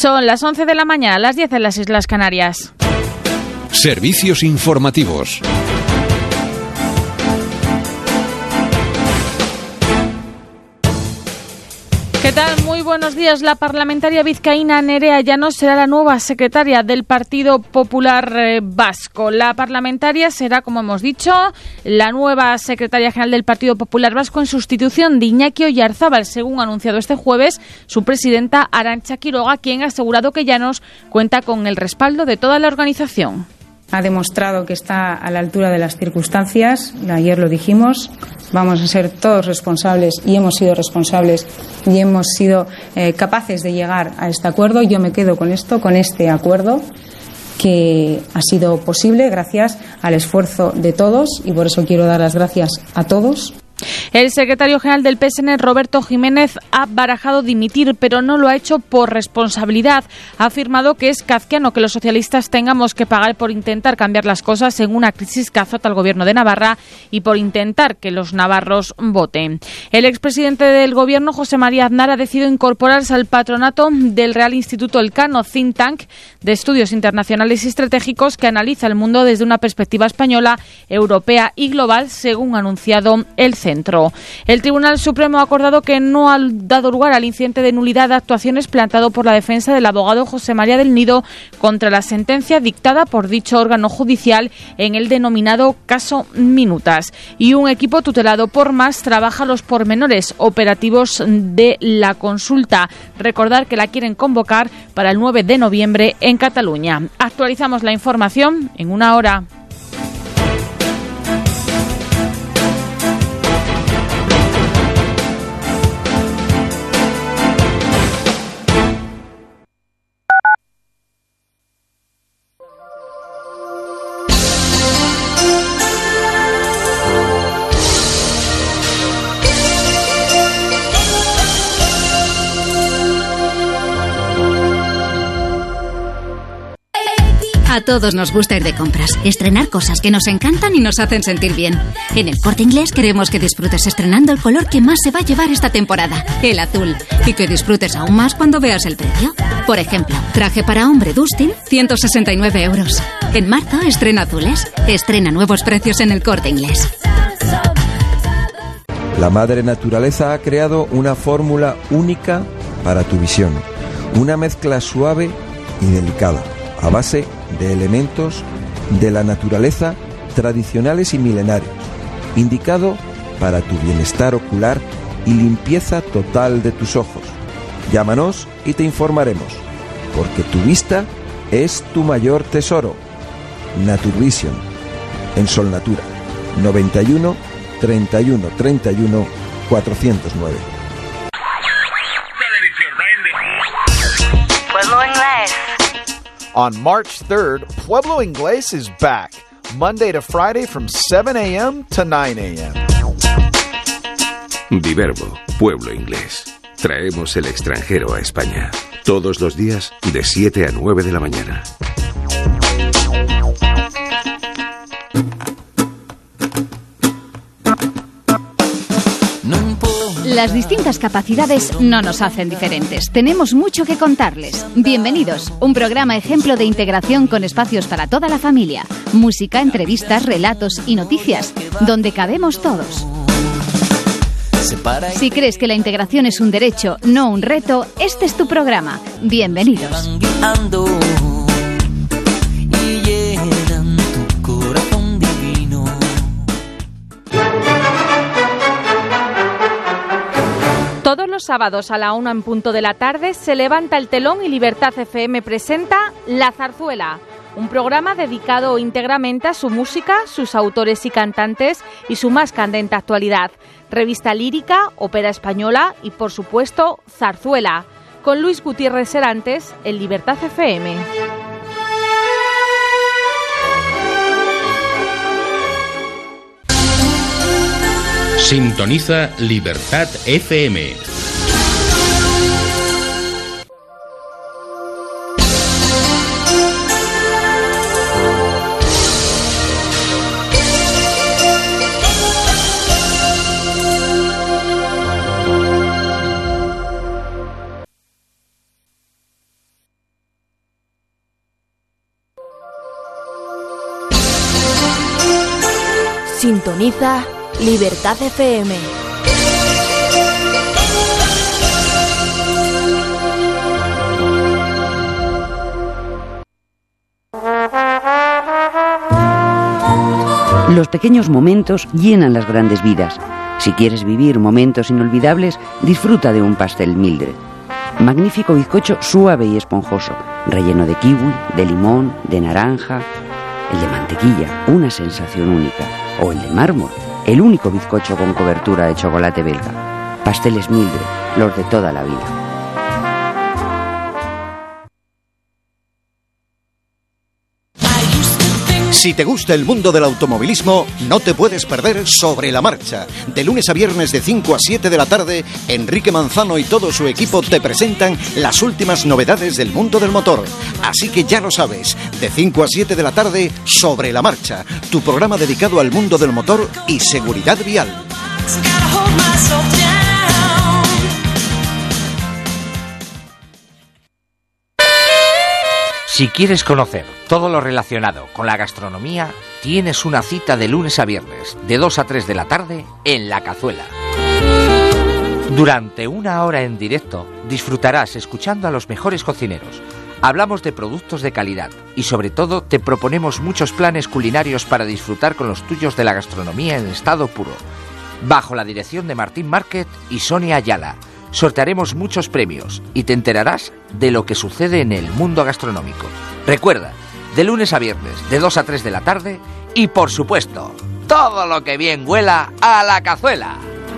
Son las 11 de la mañana, las 10 en las Islas Canarias. Servicios informativos. ¿Qué tal? Muy buenos días. La parlamentaria vizcaína Nerea Llanos será la nueva secretaria del Partido Popular Vasco. La parlamentaria será, como hemos dicho, la nueva secretaria general del Partido Popular Vasco en sustitución de Iñaki Oyarzábal, según ha anunciado este jueves su presidenta Arantxa Quiroga, quien ha asegurado que Llanos cuenta con el respaldo de toda la organización. Ha demostrado que está a la altura de las circunstancias. Ayer lo dijimos. Vamos a ser todos responsables y hemos sido responsables y hemos sido capaces de llegar a este acuerdo. Yo me quedo con esto, con este acuerdo que ha sido posible gracias al esfuerzo de todos y por eso quiero dar las gracias a todos. El secretario general del PSN, Roberto Jiménez, ha barajado dimitir, pero no lo ha hecho por responsabilidad. Ha afirmado que es kafkiano que los socialistas tengamos que pagar por intentar cambiar las cosas en una crisis que azota al gobierno de Navarra y por intentar que los navarros voten. El expresidente del gobierno, José María Aznar, ha decidido incorporarse al patronato del Real Instituto Elcano, think tank de estudios internacionales y estratégicos que analiza el mundo desde una perspectiva española, europea y global, según ha anunciado el centro. El Tribunal Supremo ha acordado que no ha dado lugar al incidente de nulidad de actuaciones planteado por la defensa del abogado José María del Nido contra la sentencia dictada por dicho órgano judicial en el denominado caso Minutas. Y un equipo tutelado por Mas trabaja los pormenores operativos de la consulta. Recordar que la quieren convocar para el 9 de noviembre en Cataluña. Actualizamos la información en una hora. A todos nos gusta ir de compras, estrenar cosas que nos encantan y nos hacen sentir bien. En El Corte Inglés queremos que disfrutes estrenando el color que más se va a llevar esta temporada, el azul, y que disfrutes aún más cuando veas el precio. Por ejemplo, traje para hombre Dustin, 169 euros. En marzo estrena azules, estrena nuevos precios en El Corte Inglés. La madre naturaleza ha creado una fórmula única para tu visión, una mezcla suave y delicada, a base de elementos de la naturaleza tradicionales y milenarios, indicado para tu bienestar ocular y limpieza total de tus ojos. Llámanos y te informaremos, porque tu vista es tu mayor tesoro. Naturvision, en Sol Natura, 91 31 31 409. Pueblo Inglés. On March 3rd, Pueblo Inglés is back, Monday to Friday from 7 a.m. to 9 a.m. Viverbo, Pueblo Inglés. Traemos el extranjero a España. Todos los días de 7 a 9 de la mañana. Las distintas capacidades no nos hacen diferentes. Tenemos mucho que contarles. Bienvenidos. Un programa ejemplo de integración con espacios para toda la familia. Música, entrevistas, relatos y noticias, donde cabemos todos. Si crees que la integración es un derecho, no un reto, este es tu programa. Bienvenidos. Todos los sábados a la 1 en punto de la tarde se levanta el telón y Libertad FM presenta La Zarzuela, un programa dedicado íntegramente a su música, sus autores y cantantes y su más candente actualidad. Revista lírica, ópera española y, por supuesto, zarzuela, con Luis Gutiérrez Serantes en Libertad FM. Sintoniza Libertad FM. Sintoniza Libertad FM. Los pequeños momentos llenan las grandes vidas. Si quieres vivir momentos inolvidables, disfruta de un pastel Mildred. Magnífico bizcocho suave y esponjoso, relleno de kiwi, de limón, de naranja. El de mantequilla, una sensación única. O el de mármol, el único bizcocho con cobertura de chocolate belga. Pasteles Mildred, los de toda la vida. Si te gusta el mundo del automovilismo, no te puedes perder Sobre la Marcha. De lunes a viernes de 5 a 7 de la tarde, Enrique Manzano y todo su equipo te presentan las últimas novedades del mundo del motor. Así que ya lo sabes, de 5 a 7 de la tarde, Sobre la Marcha, tu programa dedicado al mundo del motor y seguridad vial. Si quieres conocer todo lo relacionado con la gastronomía, tienes una cita de lunes a viernes, de 2 a 3 de la tarde, en La Cazuela. Durante 1 hora en directo, disfrutarás escuchando a los mejores cocineros. Hablamos de productos de calidad y sobre todo te proponemos muchos planes culinarios para disfrutar con los tuyos de la gastronomía en estado puro. Bajo la dirección de Martín Márquez y Sonia Ayala. Sortearemos muchos premios y te enterarás de lo que sucede en el mundo gastronómico. Recuerda, de lunes a viernes, de 2 a 3 de la tarde y, por supuesto, todo lo que bien huela a La Cazuela.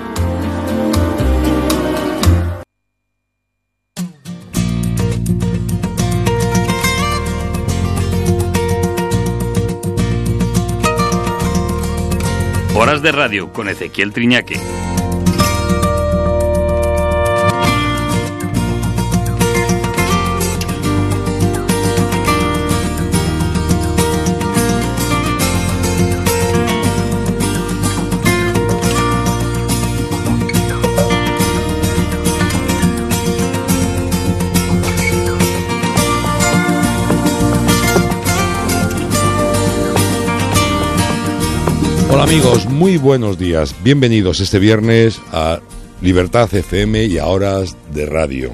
Horas de radio con Ezequiel Triñaque. Hola amigos, muy buenos días. Bienvenidos este viernes a Libertad FM y a Horas de Radio.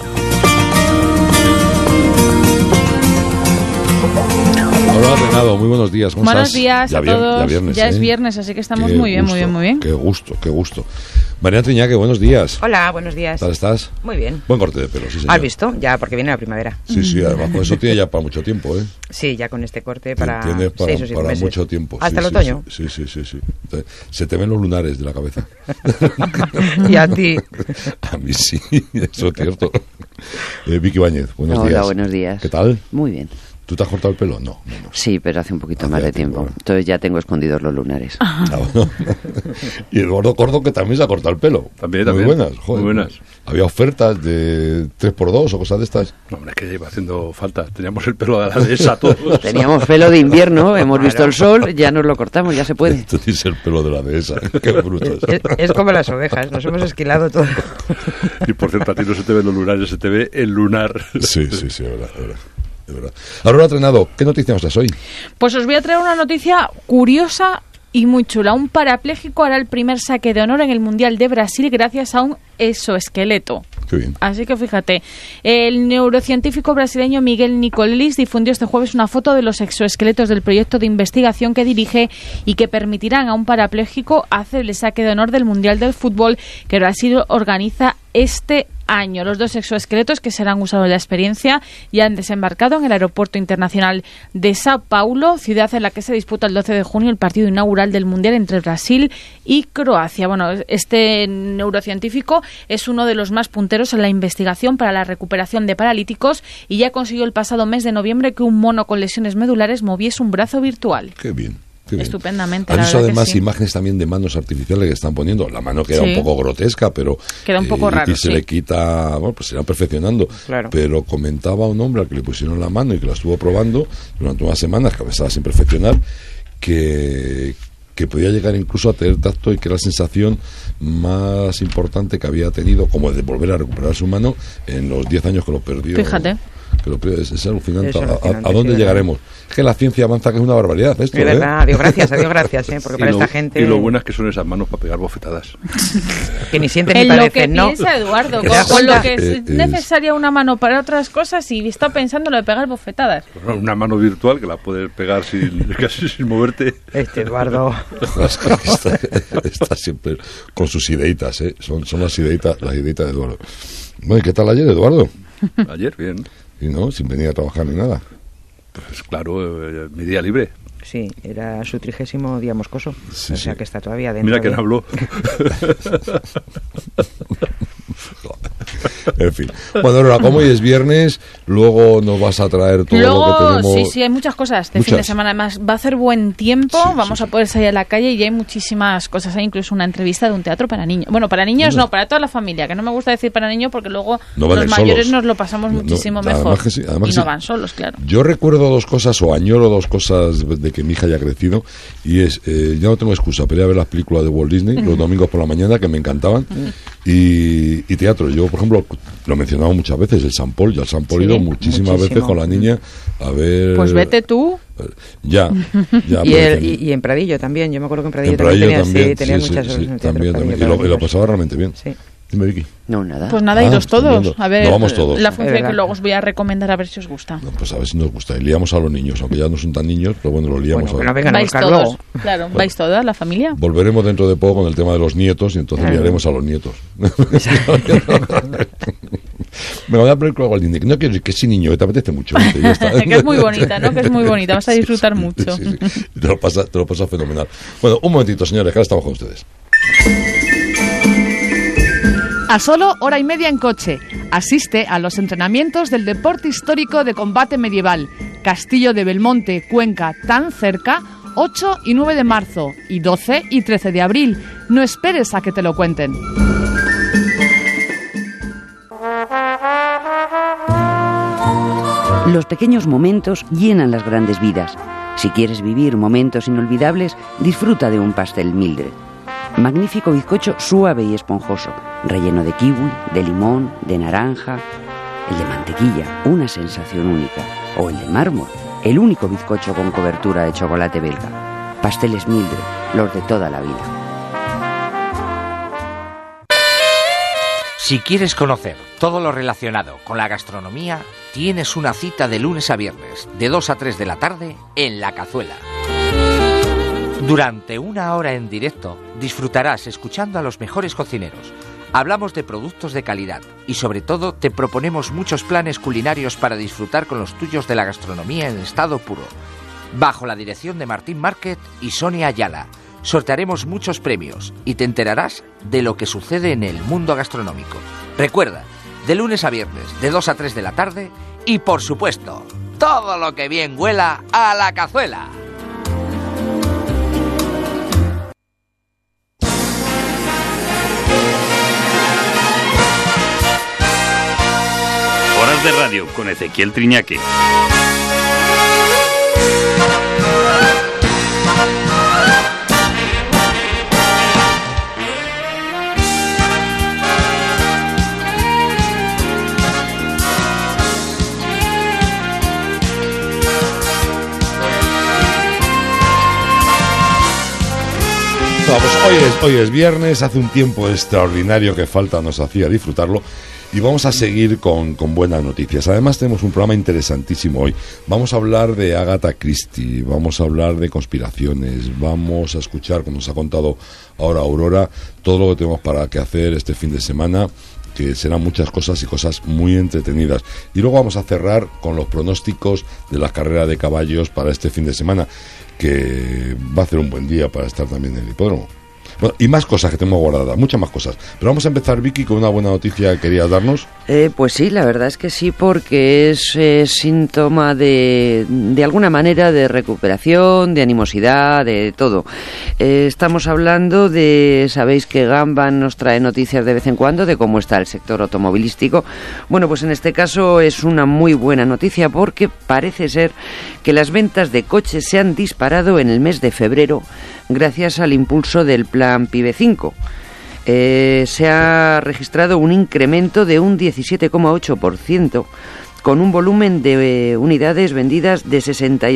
Hola Renado, muy buenos días. ¿Cómo buenos estás? Días a todos. Ya viernes, ya es viernes, así que estamos muy bien. Qué gusto. Mariana Triñaque, buenos días. Hola, buenos días. ¿Qué tal estás? Muy bien. Buen corte de pelo, sí señor. ¿Has visto? Ya, porque viene la primavera. Sí, además con eso tiene ya para mucho tiempo, ¿eh? Sí, ya con este corte para Tienes 6 o 7 para meses. mucho tiempo. ¿Hasta el otoño? Sí. Se te ven los lunares de la cabeza. ¿Y a ti? A mí sí, eso es cierto. Vicky Báñez, buenos días. Hola, buenos días. ¿Qué tal? Muy bien. ¿Tú te has cortado el pelo? No. Sí, pero hace un poquito más de tiempo. Bueno. Entonces ya tengo escondidos los lunares. Y Eduardo Córdoba, que también se ha cortado el pelo. También. Muy buenas, joder. Muy buenas. Había ofertas de 3x2 o cosas de estas. No, hombre, es que lleva haciendo falta. Teníamos el pelo de la dehesa todos. Teníamos pelo de invierno, hemos visto el sol, ya nos lo cortamos, ya se puede. Tú tienes el pelo de la dehesa. Qué brutos. Es como las ovejas, nos hemos esquilado todo. Y por cierto, a ti no se te ven los lunares, se te ve el lunar. Sí, es verdad. De verdad. Aurora Trenado, ¿qué noticia nos das hoy? Pues os voy a traer una noticia curiosa y muy chula. Un parapléjico hará el primer saque de honor en el Mundial de Brasil gracias a un exoesqueleto. Qué bien. Así que fíjate, el neurocientífico brasileño Miguel Nicolelis difundió este jueves una foto de los exoesqueletos del proyecto de investigación que dirige y que permitirán a un parapléjico hacer el saque de honor del Mundial del Fútbol que Brasil organiza este año. Los 2 exoesqueletos que serán usados en la experiencia ya han desembarcado en el Aeropuerto Internacional de Sao Paulo, ciudad en la que se disputa el 12 de junio el partido inaugural del Mundial entre Brasil y Croacia. Bueno, este neurocientífico es uno de los más punteros en la investigación para la recuperación de paralíticos y ya consiguió el pasado mes de noviembre que un mono con lesiones medulares moviese un brazo virtual. Qué bien. Estupendamente. ¿Has visto además imágenes también de manos artificiales que están poniendo? La mano queda un poco grotesca, pero queda un poco raro, y se le quita, bueno, pues se irán perfeccionando. Claro. Pero comentaba un hombre al que le pusieron la mano y que la estuvo probando durante unas semanas, que estaba sin perfeccionar, que podía llegar incluso a tener tacto y que era la sensación más importante que había tenido, como de volver a recuperar su mano en los 10 años que lo perdió. Fíjate. pero es alucinante. Es alucinante, ¿A dónde llegaremos? Es que la ciencia avanza, que es una barbaridad esto, de verdad, adiós gracias, porque para esta gente... Y lo bueno es que son esas manos para pegar bofetadas. Que ni sienten ni padecen, ¿no? En lo que piensa Eduardo, con lo que es necesaria una mano para otras cosas y está pensando en lo de pegar bofetadas. Una mano virtual que la puedes pegar casi sin moverte. Eduardo... está siempre con sus ideitas, ¿eh? Son las ideitas de Eduardo. Bueno, ¿y qué tal ayer, Eduardo? Ayer, bien. ¿Y no? Sin venir a trabajar ni nada. Pues claro, mi día libre. Sí, era su 30º día moscoso. Sí, o sea que está todavía dentro. Mira quién habló. En fin. Bueno, Aurora, como hoy es viernes, luego nos vas a traer todo lo que tenemos. Sí, hay muchas cosas este fin de semana. Además, va a hacer buen tiempo, vamos a poder salir a la calle y hay muchísimas cosas. Hay incluso una entrevista de un teatro para niños. Bueno, para niños no, para toda la familia, que no me gusta decir para niños porque luego los mayores solos. Nos lo pasamos muchísimo mejor. Que sí, y no van solos, claro. Yo recuerdo dos cosas, o añoro dos cosas de que mi hija haya crecido, y es, ya no tengo excusa, pero ir a ver las películas de Walt Disney los domingos por la mañana, que me encantaban, y teatro. Yo, por ejemplo, lo he mencionado muchas veces, el San Paul, ya el San Paul he ido muchísimas veces con la niña a ver... Pues vete tú. Ya. y en Pradillo también, yo me acuerdo que en Pradillo también tenía muchas horas en el teatro. También. Y lo pasaba realmente bien. Sí. Dime, Vicky. No, nada. Pues nada, iros todos. A ver, no vamos todos. La función que luego os voy a recomendar a ver si os gusta. No, pues a ver si nos gusta. Y liamos a los niños, aunque ya no son tan niños, pero bueno, los liamos a ver. Vais todos, claro, vais toda la familia. Volveremos dentro de poco con el tema de los nietos y entonces liaremos a los nietos. Me voy a poner con algo Disney. No quiero decir que sí, niño, que te apetece mucho. Ya está. Que es muy bonita, ¿no? Que es muy bonita, vas a disfrutar mucho. Sí. Te lo pasas fenomenal. Bueno, un momentito, señores, que ahora estamos con ustedes. A solo hora y media en coche. Asiste a los entrenamientos del deporte histórico de combate medieval. Castillo de Belmonte, Cuenca, tan cerca, 8 y 9 de marzo y 12 y 13 de abril. No esperes a que te lo cuenten. Los pequeños momentos llenan las grandes vidas. Si quieres vivir momentos inolvidables, disfruta de un pastel Mildred. Magnífico bizcocho suave y esponjoso, relleno de kiwi, de limón, de naranja, el de mantequilla, una sensación única, o el de mármol, el único bizcocho con cobertura de chocolate belga. Pasteles Mildred, los de toda la vida. Si quieres conocer todo lo relacionado con la gastronomía, tienes una cita de lunes a viernes, de 2 a 3 de la tarde, en La Cazuela. Durante una hora en directo, disfrutarás escuchando a los mejores cocineros. Hablamos de productos de calidad y sobre todo te proponemos muchos planes culinarios para disfrutar con los tuyos de la gastronomía en estado puro. Bajo la dirección de Martín Márquez y Sonia Ayala, sortearemos muchos premios y te enterarás de lo que sucede en el mundo gastronómico. Recuerda, de lunes a viernes, de 2 a 3 de la tarde y, por supuesto, todo lo que bien huela a La Cazuela. Horas de radio con Ezequiel Triñaque. Hoy es viernes, hace un tiempo extraordinario que falta nos hacía disfrutarlo y vamos a seguir con buenas noticias. Además tenemos un programa interesantísimo hoy. Vamos a hablar de Agatha Christie, vamos a hablar de conspiraciones, vamos a escuchar, como nos ha contado ahora Aurora, todo lo que tenemos para que hacer este fin de semana, que serán muchas cosas y cosas muy entretenidas. Y luego vamos a cerrar con los pronósticos de las carreras de caballos para este fin de semana, que va a ser un buen día para estar también en el hipódromo. Bueno, y más cosas que tenemos guardadas, muchas más cosas. Pero vamos a empezar, Vicky, con una buena noticia que querías darnos. Pues sí, la verdad es que sí, porque es síntoma de alguna manera de recuperación, de animosidad, de todo. Estamos hablando sabéis que Gamban nos trae noticias de vez en cuando de cómo está el sector automovilístico. Bueno, pues en este caso es una muy buena noticia porque parece ser que las ventas de coches se han disparado en el mes de febrero gracias al impulso del plan PIB 5. Se ha registrado un incremento de un 17,8% con un volumen de unidades vendidas de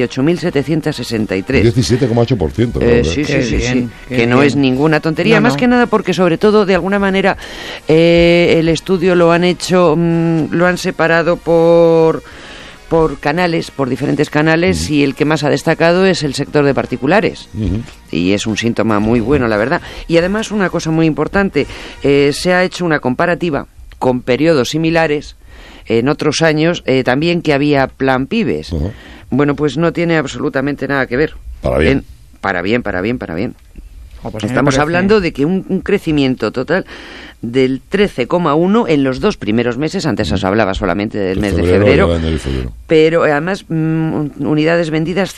68.763. 17,8%. Sí, que no es ninguna tontería, más que nada porque sobre todo de alguna manera el estudio lo han hecho, lo han separado por canales, por diferentes canales, y el que más ha destacado es el sector de particulares. Y es un síntoma muy bueno, la verdad. Y además una cosa muy importante, se ha hecho una comparativa con periodos similares en otros años, también que había plan Pibes. Bueno, pues no tiene absolutamente nada que ver. Para bien. Para bien. Pues estamos hablando de que un crecimiento total del 13,1 en los 2 primeros meses. Antes os hablaba solamente del mes de febrero. Pero además unidades vendidas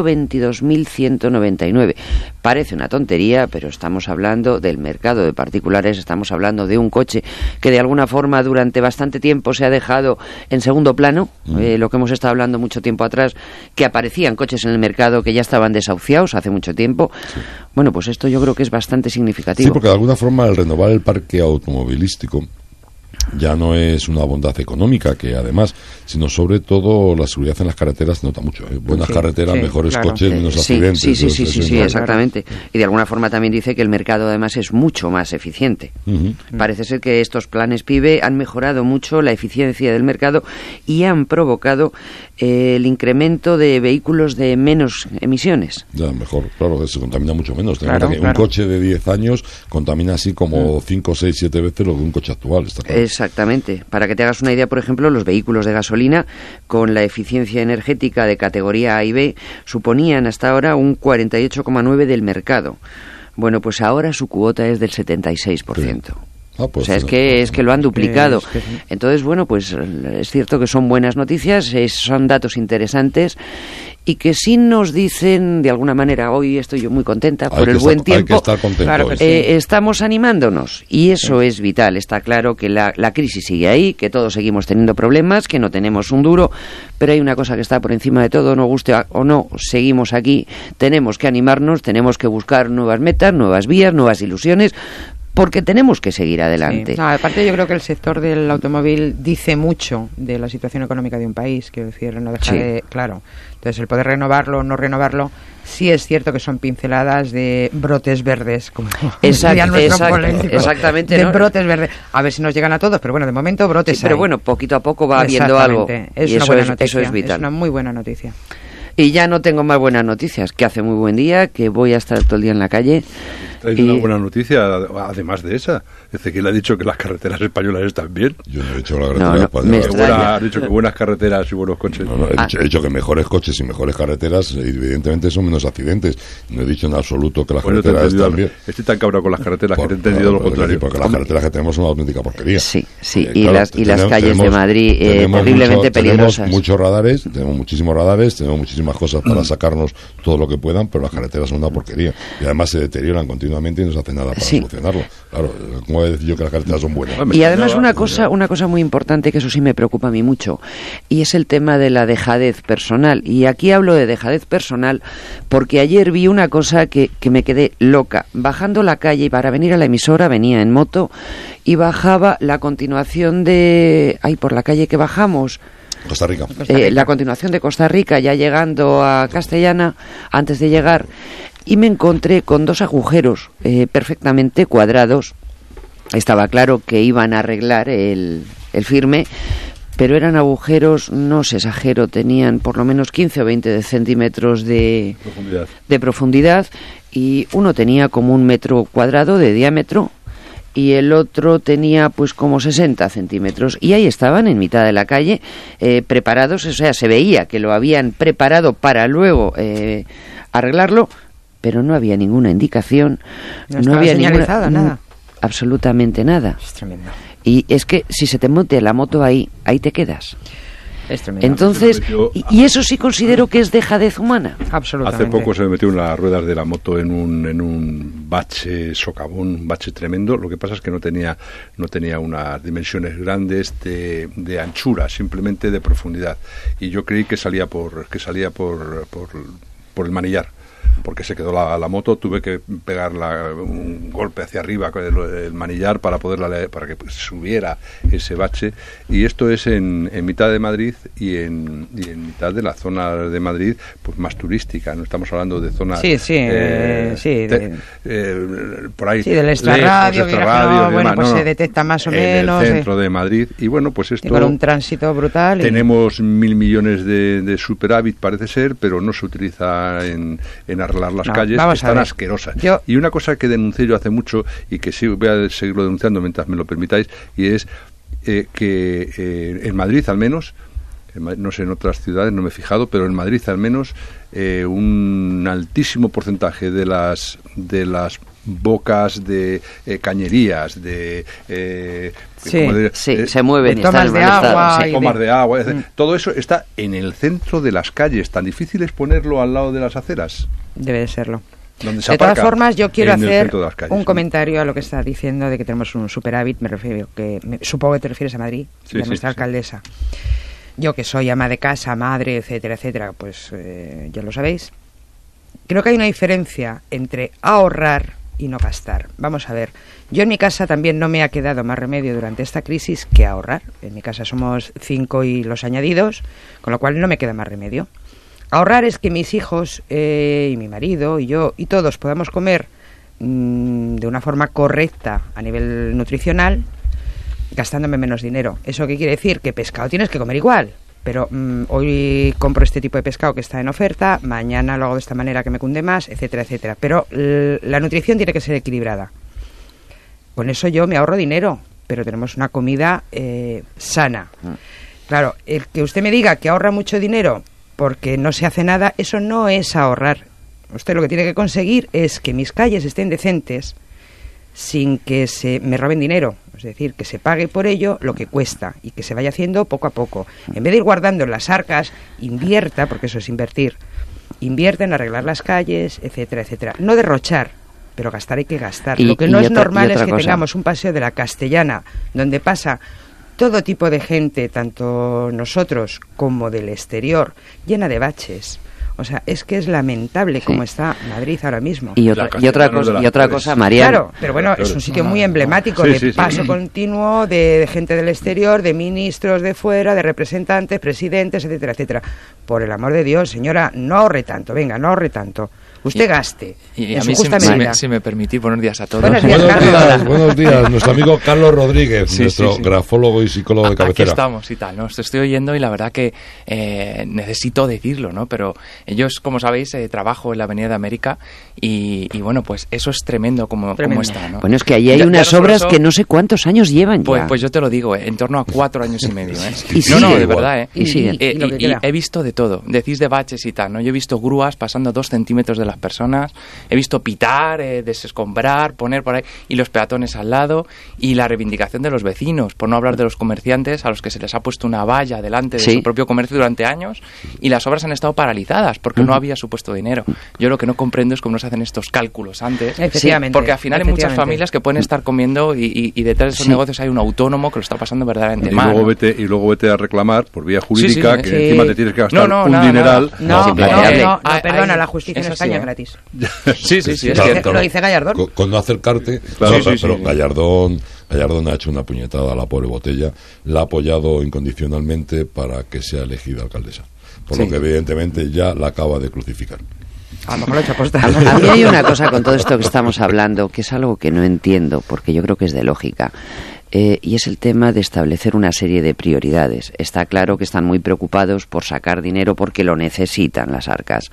122.199. Parece una tontería, pero estamos hablando del mercado de particulares, estamos hablando de un coche que de alguna forma durante bastante tiempo se ha dejado en segundo plano, lo que hemos estado hablando mucho tiempo atrás, que aparecían coches en el mercado que ya estaban desahuciados hace mucho tiempo. Bueno, pues esto yo creo que es bastante significativo. Sí, porque de alguna forma el renovar el parque automovilístico ya no es una bondad económica, que además, sino sobre todo la seguridad en las carreteras nota mucho. Buenas carreteras, mejores coches, menos accidentes. Sí, exactamente. Y de alguna forma también dice que el mercado además es mucho más eficiente. Parece ser que estos planes PIBE han mejorado mucho la eficiencia del mercado y han provocado el incremento de vehículos de menos emisiones. Ya, mejor, claro, se contamina mucho menos. Un coche de 10 años contamina así como 5, 6, 7 veces lo de un coche actual, está claro. Exactamente. Para que te hagas una idea, por ejemplo, los vehículos de gasolina con la eficiencia energética de categoría A y B suponían hasta ahora un 48,9% del mercado. Bueno, pues ahora su cuota es del 76%. Sí. Pues o sea, es que lo han duplicado. Entonces, bueno, pues es cierto que son buenas noticias, son datos interesantes y que sí nos dicen, de alguna manera, hoy estoy yo muy contenta por el buen tiempo. Hay que estar contento. Claro que sí. Estamos animándonos y eso es vital. Está claro que la crisis sigue ahí, que todos seguimos teniendo problemas, que no tenemos un duro, pero hay una cosa que está por encima de todo, nos guste o no, seguimos aquí. Tenemos que animarnos, tenemos que buscar nuevas metas, nuevas vías, nuevas ilusiones, porque tenemos que seguir adelante. Sí. No, aparte yo creo que el sector del automóvil dice mucho de la situación económica de un país, quiero decir, no deja de... Claro, entonces el poder renovarlo o no renovarlo, sí es cierto que son pinceladas de brotes verdes, como exactamente, de ¿no? brotes verdes. A ver si nos llegan a todos, pero bueno, de momento brotes pero bueno, poquito a poco va habiendo algo. Es y una buena noticia, eso es vital. Es una muy buena noticia. Y ya no tengo más buenas noticias, que hace muy buen día, que voy a estar todo el día en la calle. Hay una buena noticia, además de esa. Ezequiel ha dicho que las carreteras españolas están bien. Yo no he dicho la carretera ha dicho que buenas carreteras y buenos coches. He dicho que mejores coches y mejores carreteras, evidentemente son menos accidentes. No he dicho en absoluto que las carreteras están bien. Estoy tan cabrón con las carreteras que te he entendido lo contrario. Porque las carreteras que tenemos son una auténtica porquería. Sí. Y las calles de Madrid terriblemente peligrosas. Tenemos muchos radares, tenemos muchísimos radares, tenemos muchísimas cosas para sacarnos todo lo que puedan, pero las carreteras son una porquería. Y además se deterioran continuamente y no se hace nada para solucionarlo. Claro, ¿cómo voy a decir yo que las carreteras son buenas? Y además una cosa muy importante, que eso sí me preocupa a mí mucho, y es el tema de la dejadez personal. Y aquí hablo de dejadez personal porque ayer vi una cosa que me quedé loca. Bajando la calle y para venir a la emisora venía en moto y bajaba la continuación de... por la calle que bajamos... Costa Rica. La continuación de Costa Rica, ya llegando a Castellana, antes de llegar, y me encontré con 2 agujeros perfectamente cuadrados. Estaba claro que iban a arreglar el firme, pero eran agujeros, no os exagero, tenían por lo menos 15 o 20 centímetros de profundidad, y uno tenía como 1 metro cuadrado de diámetro y el otro tenía pues como 60 centímetros, y ahí estaban en mitad de la calle preparados, o sea, se veía que lo habían preparado para luego arreglarlo, pero no había ninguna indicación, no había nada. Absolutamente nada. Es tremendo. Y es que si se te monte la moto ahí te quedas. Es tremendo. Entonces, y eso sí considero que es dejadez humana. Absolutamente. Hace poco se me metió en las ruedas de la moto en un bache socavón, un bache tremendo. Lo que pasa es que no tenía unas dimensiones grandes de anchura, simplemente de profundidad. Y yo creí que salía por el manillar. porque se quedó la moto, tuve que pegar un golpe hacia arriba con el manillar para que subiera ese bache. Y esto es en mitad de Madrid y en mitad de la zona de Madrid pues más turística. No estamos hablando de zonas por ahí del extrarradio, se detecta más o menos en el centro de Madrid. Y bueno, pues esto con un tránsito brutal. Tenemos 1.000 millones de superávit, parece ser, pero no se utiliza en arreglar las calles, que están asquerosas. Y una cosa que denuncié yo hace mucho y que sí voy a seguirlo denunciando mientras me lo permitáis, y es que en Madrid al menos, no sé en otras ciudades, no me he fijado, pero en Madrid al menos un altísimo porcentaje de las bocas de cañerías, se mueven, tomas de agua, todo eso está en el centro de las calles. ¿Tan difícil es ponerlo al lado de las aceras? Debe de serlo. De todas formas, yo quiero hacer un comentario a lo que está diciendo de que tenemos un superávit. Supongo que te refieres a Madrid, de nuestra alcaldesa. Yo, que soy ama de casa, madre, etcétera, etcétera, pues ya lo sabéis. Creo que hay una diferencia entre ahorrar y no gastar. Vamos a ver, yo en mi casa también no me ha quedado más remedio durante esta crisis que ahorrar. En mi casa somos 5 y los añadidos, con lo cual no me queda más remedio. Ahorrar es que mis hijos y mi marido y yo y todos podamos comer de una forma correcta a nivel nutricional, gastándome menos dinero. ¿Eso qué quiere decir? Que pescado tienes que comer igual. Pero hoy compro este tipo de pescado que está en oferta, mañana lo hago de esta manera que me cunde más, etcétera, etcétera. Pero la nutrición tiene que ser equilibrada. Con eso yo me ahorro dinero, pero tenemos una comida sana. Claro, el que usted me diga que ahorra mucho dinero porque no se hace nada, eso no es ahorrar. Usted lo que tiene que conseguir es que mis calles estén decentes sin que se me roben dinero. Es decir, que se pague por ello lo que cuesta y que se vaya haciendo poco a poco. En vez de ir guardando en las arcas, invierta, porque eso es invertir. Invierta en arreglar las calles, etcétera, etcétera. No derrochar, pero gastar hay que gastar. Lo que no es normal es que tengamos un paseo de la Castellana donde pasa todo tipo de gente, tanto nosotros como del exterior, llena de baches. O sea, es que es lamentable cómo está Madrid ahora mismo. Y otra cosa, María. Claro, pero bueno, es un sitio muy emblemático de paso continuo de gente del exterior, de ministros de fuera, de representantes, presidentes, etcétera, etcétera. Por el amor de Dios, señora, no ahorre tanto, venga, no ahorre tanto. Usted gaste. Y a mí, si me permitís, buenos días a todos. Buenos días. Nuestro amigo Carlos Rodríguez, nuestro grafólogo y psicólogo de cabecera. Aquí estamos y tal, ¿no? Os estoy oyendo y la verdad que necesito decirlo, ¿no? Pero yo, como sabéis, trabajo en la Avenida de América y bueno, pues eso es tremendo como está, ¿no? Bueno, es que allí hay unas obras que no sé cuántos años llevan ya. Pues yo te lo digo, en torno a 4 años y medio, ¿eh? No, de verdad, ¿eh? Y he visto de todo. Decís de baches y tal, ¿no? Yo he visto grúas pasando 2 centímetros de las personas, he visto pitar, desescombrar, poner por ahí, y los peatones al lado, y la reivindicación de los vecinos, por no hablar de los comerciantes a los que se les ha puesto una valla delante de su propio comercio durante años, y las obras han estado paralizadas porque no había supuesto dinero. Yo lo que no comprendo es cómo no se hacen estos cálculos antes, porque al final hay muchas familias que pueden estar comiendo y detrás de esos negocios hay un autónomo que lo está pasando verdaderamente mal. Y luego vete a reclamar por vía jurídica que encima te tienes que gastar un dineral. No, perdona, la justicia en España es gratis. Sí, claro, lo dice Gallardón. Con no acercarte, pero Gallardón ha hecho una puñetada a la pobre Botella, la ha apoyado incondicionalmente para que sea elegida alcaldesa, por lo que evidentemente ya la acaba de crucificar. A lo mejor lo he hecho aposta. A mí hay una cosa con todo esto que estamos hablando que es algo que no entiendo, porque yo creo que es de lógica. Y es el tema de establecer una serie de prioridades. Está claro que están muy preocupados por sacar dinero porque lo necesitan las arcas.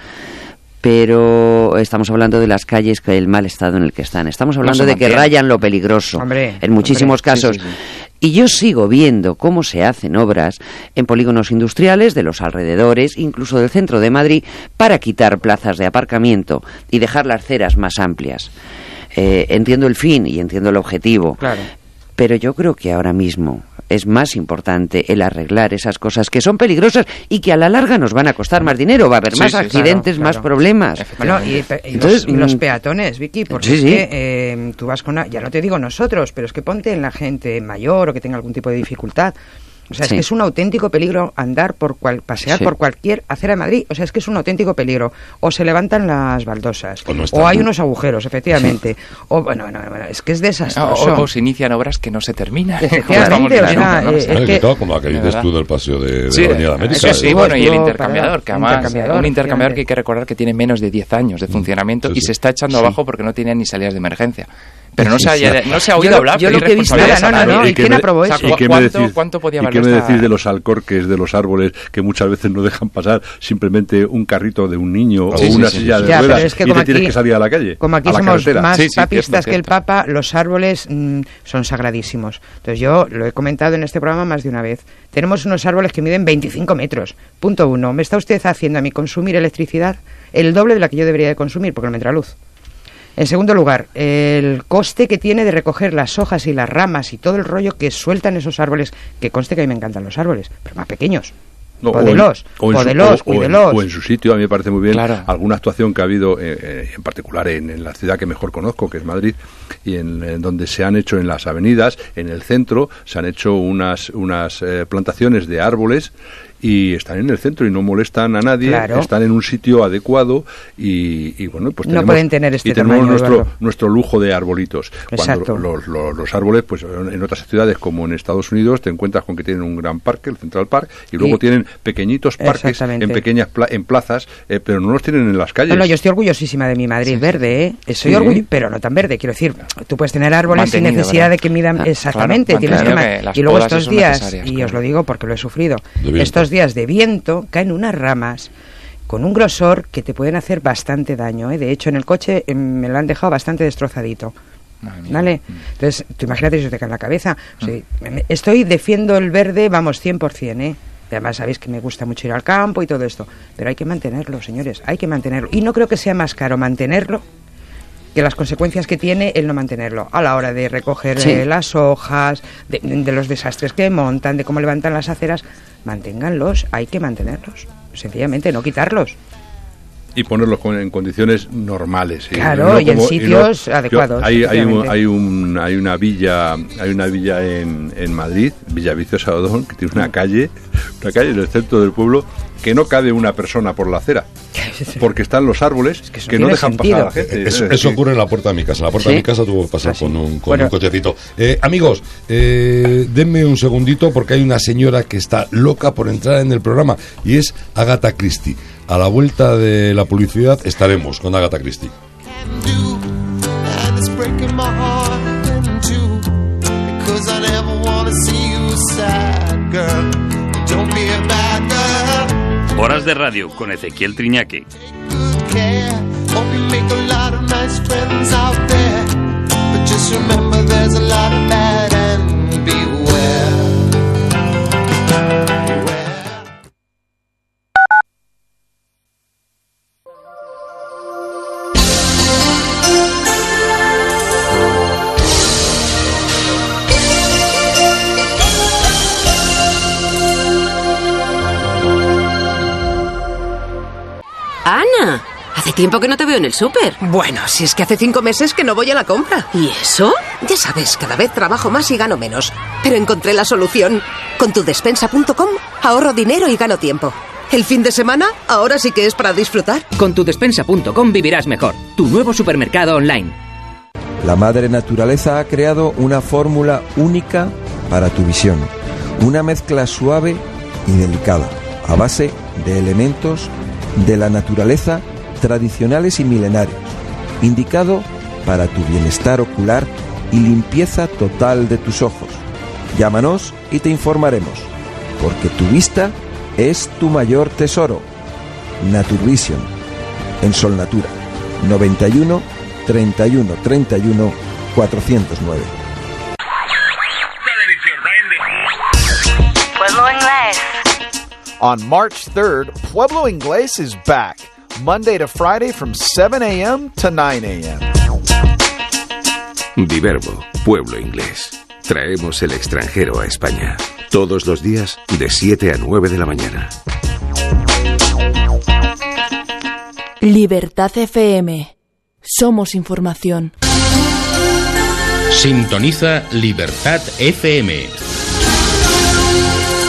Pero estamos hablando de las calles, que el mal estado en el que están. Estamos hablando de que rayan lo peligroso, en muchísimos casos. Y yo sigo viendo cómo se hacen obras en polígonos industriales de los alrededores, incluso del centro de Madrid, para quitar plazas de aparcamiento y dejar las aceras más amplias. Entiendo el fin y entiendo el objetivo. Claro. Pero yo creo que ahora mismo es más importante el arreglar esas cosas que son peligrosas y que a la larga nos van a costar más dinero, va a haber más accidentes, más problemas. Bueno, y los peatones, Vicky, porque es que tú vas con... ya no te digo nosotros, pero es que ponte en la gente mayor o que tenga algún tipo de dificultad. O sea, es que es un auténtico peligro andar pasear por cualquier acera de Madrid. O sea, es que es un auténtico peligro. O se levantan las baldosas, o hay unos agujeros, efectivamente. O bueno, es que es desastroso. O se inician obras que no se terminan. Efectivamente, como la que dices tú del paseo de Avenida de América. Sí, bueno, y el intercambiador, que además un intercambiador que hay que recordar que tiene menos de 10 años de funcionamiento y se está echando abajo porque no tiene ni salidas de emergencia. Pero no se ha oído hablar. Yo lo que he visto ¿y quién aprobó eso? ¿Cuánto podía valer? ¿Y qué me decís de los alcorques de los árboles que muchas veces no dejan pasar simplemente un carrito de un niño o una silla de ruedas y te tienes que salir a la calle? Como aquí somos más papistas que el Papa, los árboles son sagradísimos. Entonces yo lo he comentado en este programa más de una vez. Tenemos unos árboles que miden 25 metros. Punto 1. ¿Me está usted haciendo a mí consumir electricidad el doble de la que yo debería de consumir porque no me entra luz? En segundo lugar, el coste que tiene de recoger las hojas y las ramas y todo el rollo que sueltan esos árboles, que conste que a mí me encantan los árboles, pero más pequeños. Cuídelos. O en su sitio, a mí me parece muy bien alguna actuación que ha habido, en particular en la ciudad que mejor conozco, que es Madrid, y en donde se han hecho en las avenidas, en el centro, se han hecho unas plantaciones de árboles y están en el centro y no molestan a nadie, están en un sitio adecuado y bueno, pues no pueden tener tenemos nuestro lujo de arbolitos. Cuando los árboles, pues en otras ciudades como en Estados Unidos te encuentras con que tienen un gran parque, el Central Park, y luego tienen pequeñitos parques en pequeñas en plazas, pero no los tienen en las calles. No, yo estoy orgullosísima de mi Madrid verde, Soy orgulloso, pero no tan verde, quiero decir, tú puedes tener árboles sin necesidad de que midan exactamente, tienes que y luego estos días, y os lo digo porque lo he sufrido, estos días de viento caen unas ramas con un grosor que te pueden hacer bastante daño, De hecho, en el coche me lo han dejado bastante destrozadito. ¿Vale? Entonces, tú imagínate si te cae en la cabeza. Defiendo el verde, vamos, 100%, Además, sabéis que me gusta mucho ir al campo y todo esto. Pero hay que mantenerlo, señores, hay que mantenerlo. Y no creo que sea más caro mantenerlo que las consecuencias que tiene el no mantenerlo a la hora de recoger las hojas, de los desastres que montan, de cómo levantan las aceras. Manténganlos, hay que mantenerlos, sencillamente no quitarlos. Y ponerlos en condiciones normales. Claro, y en sitios adecuados. Hay una villa en Madrid, Villa Viciosa Odón, que tiene una calle en el centro del pueblo que no cabe una persona por la acera. Porque están los árboles que no dejan pasar a la gente. Eso ocurre en la puerta de mi casa. En la puerta de mi casa tuvo que pasar con un cochecito. Amigos, denme un segundito porque hay una señora que está loca por entrar en el programa y es Agatha Christie. A la vuelta de la publicidad estaremos con Agatha Christie. Horas de Radio con Ezequiel Triñaque. Ana, hace tiempo que no te veo en el súper. Bueno, si es que hace 5 meses que no voy a la compra. ¿Y eso? Ya sabes, cada vez trabajo más y gano menos. Pero encontré la solución. Con tudespensa.com ahorro dinero y gano tiempo. El fin de semana, ahora sí que es para disfrutar. Con tudespensa.com vivirás mejor. Tu nuevo supermercado online. La madre naturaleza ha creado una fórmula única para tu visión. Una mezcla suave y delicada, a base de elementos de la naturaleza tradicionales y milenarios, indicado para tu bienestar ocular y limpieza total de tus ojos. Llámanos y te informaremos, porque tu vista es tu mayor tesoro. Naturvision, en Sol Natura, 91 31 31 409. Pueblo Inglés. On March 3rd, Pueblo Inglés is back, Monday to Friday from 7 a.m. to 9 a.m. Viverbo, Pueblo Inglés. Traemos el extranjero a España. Todos los días de 7 a 9 de la mañana. Libertad FM. Somos información. Sintoniza Libertad FM.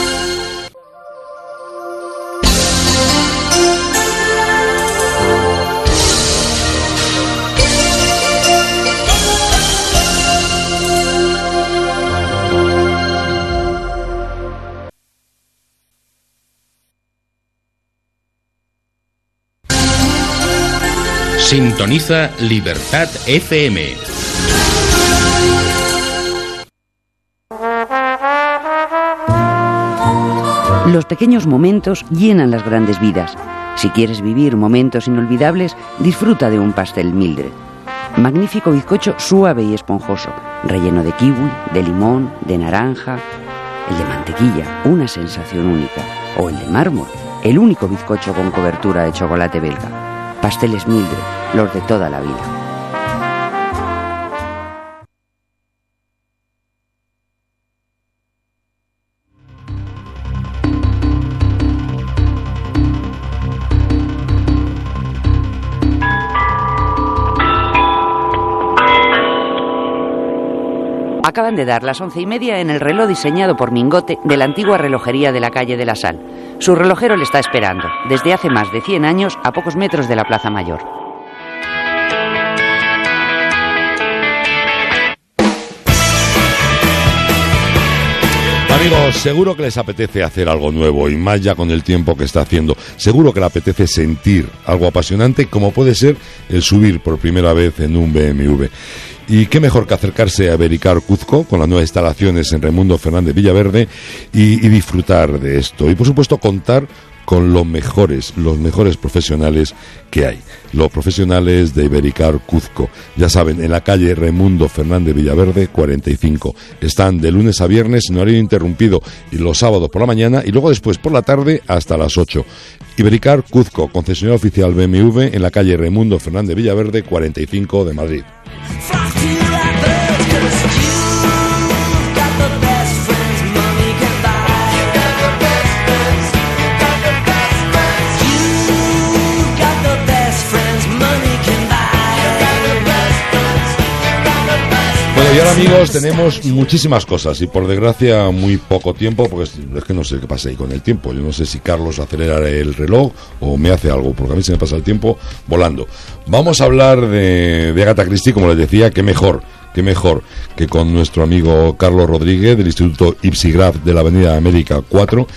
Sintoniza Libertad FM. Los pequeños momentos llenan las grandes vidas. Si quieres vivir momentos inolvidables, disfruta de un pastel Mildred. Magnífico bizcocho suave y esponjoso, relleno de kiwi, de limón, de naranja. El de mantequilla, una sensación única. O el de mármol, el único bizcocho con cobertura de chocolate belga. Pasteles Mildred, los de toda la vida. Acaban de dar las 11:30 en el reloj diseñado por Mingote de la antigua relojería de la calle de la Sal. Su relojero le está esperando, desde hace más de 100 años, a pocos metros de la Plaza Mayor. Amigos, seguro que les apetece hacer algo nuevo y más ya con el tiempo que está haciendo. Seguro que les apetece sentir algo apasionante como puede ser el subir por primera vez en un BMW. Y qué mejor que acercarse a Ibericar Cuzco con las nuevas instalaciones en Raimundo Fernández Villaverde y disfrutar de esto. Y por supuesto contar con los mejores profesionales que hay. Los profesionales de Ibericar Cuzco. Ya saben, en la calle Raimundo Fernández Villaverde 45. Están de lunes a viernes en horario interrumpido y los sábados por la mañana y luego después por la tarde hasta las 8. Ibericar Cuzco, concesionario oficial BMW en la calle Raimundo Fernández Villaverde 45 de Madrid. Bueno, y ahora amigos tenemos muchísimas cosas y por desgracia muy poco tiempo, porque es que no sé qué pasa ahí con el tiempo. Yo no sé si Carlos acelera el reloj o me hace algo, porque a mí se me pasa el tiempo volando. Vamos a hablar de Agatha Christie, como les decía, qué mejor que con nuestro amigo Carlos Rodríguez del Instituto Ipsigraph de la Avenida América 4.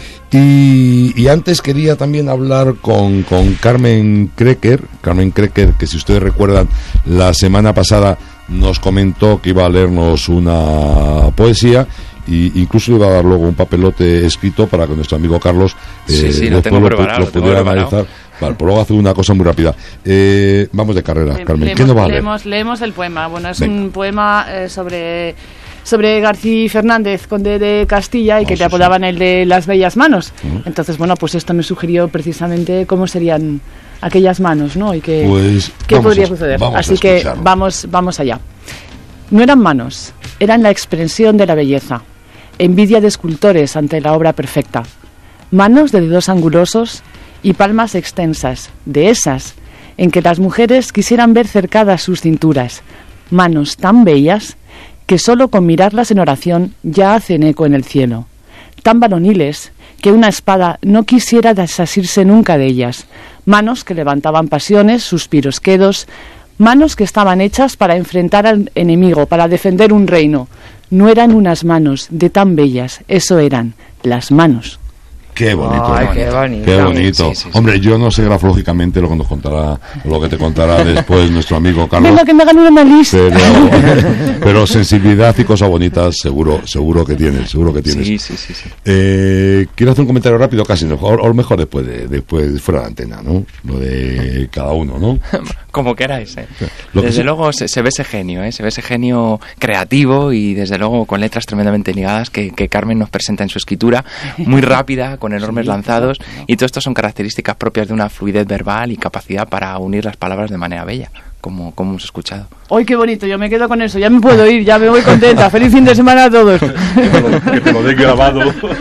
Y antes quería también hablar con Carmen Krecker, que si ustedes recuerdan, la semana pasada nos comentó que iba a leernos una poesía e incluso iba a dar luego un papelote escrito para que nuestro amigo Carlos lo pudiera analizar. Vale, pues luego hace una cosa muy rápida. Vamos de carrera, Carmen. ¿Qué nos va a leer? Leemos el poema. Bueno, es un poema sobre García Fernández, conde de Castilla, y que te apodaban el de las bellas manos. Entonces, bueno, pues esto me sugirió precisamente cómo serían aquellas manos, ¿no? Y qué podría suceder. Así que vamos allá. No eran manos, eran la expresión de la belleza, envidia de escultores ante la obra perfecta. Manos de dedos angulosos y palmas extensas, de esas en que las mujeres quisieran ver cercadas sus cinturas. Manos tan bellas que solo con mirarlas en oración ya hacen eco en el cielo. Tan varoniles que una espada no quisiera desasirse nunca de ellas. Manos que levantaban pasiones, suspiros quedos, manos que estaban hechas para enfrentar al enemigo, para defender un reino. No eran unas manos de tan bellas, eso eran las manos. Qué bonito. Ay, qué bonito. Sí. Hombre, yo no sé grafológicamente lo que te contará después nuestro amigo Carlos. Venga, que me hagan una nariz. Pero sensibilidad y cosas bonitas seguro que tienes. Sí. Quiero hacer un comentario rápido, casi, o mejor después fuera de la antena, ¿no? Lo de cada uno, ¿no? Como queráis, Desde luego se ve ese genio creativo y desde luego con letras tremendamente ligadas que Carmen nos presenta en su escritura, muy rápida, con enormes lanzados, y todo esto son características propias de una fluidez verbal y capacidad para unir las palabras de manera bella, como hemos escuchado. ¡Ay, qué bonito! Yo me quedo con eso, ya me puedo ir, ya me voy contenta. ¡Feliz fin de semana a todos! Que te lo dé grabado.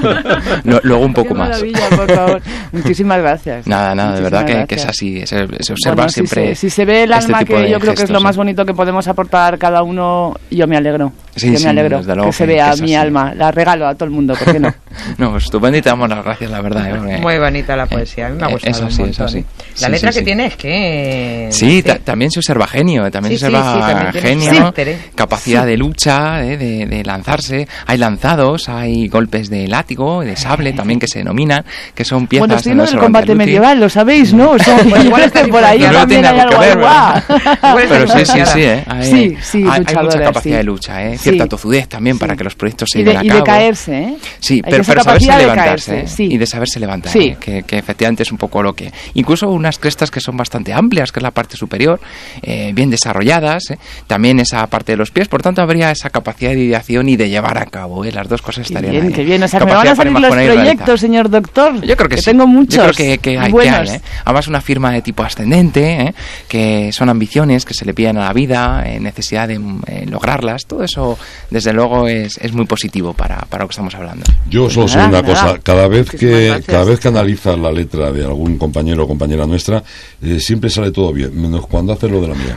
Luego un poco qué más. Maravilla, por favor. Muchísimas gracias. Nada, de verdad que es así, se observa bueno, siempre. Si se ve el alma, que yo creo que es lo más bonito que podemos aportar cada uno, yo me alegro. Me alegro que se vea mi alma. La regalo a todo el mundo, ¿por qué no? No, pues estupendo y te damos las gracias, la verdad. Muy bonita la poesía, a mí me ha gustado. Eso sí. La letra que tiene es que... Sí, también se observa genio, también se observa genio, capacidad de lucha, de lanzarse. Hay lanzados, hay golpes de látigo, de sable también que se denominan, que son piezas... Bueno, estoy en el combate medieval, lo sabéis, ¿no? Igual está por ahí también hay algo igual. Pero sí, hay mucha capacidad de lucha, cierta tozudez también para que los proyectos se lleven a cabo. Y de caerse, Sí, pero saberse levantarse, y de saberse levantar, que efectivamente es un poco lo que... Incluso unas crestas que son bastante amplias, que es la parte superior, bien desarrolladas, también esa parte de los pies, por tanto habría esa capacidad de ideación y de llevar a cabo, las dos cosas estarían ahí. Qué bien, o sea, me van a salir los proyectos, señor doctor. Yo creo que sí. Tengo muchos. Yo creo que hay, además una firma de tipo ascendente, que son ambiciones que se le piden a la vida, necesidad de lograrlas, todo eso desde luego es muy positivo para lo que estamos hablando. Yo solo sé una cosa, cada vez que analizas la letra de algún compañero o compañera nuestra, siempre sale todo bien, menos cuando hace lo de la mía.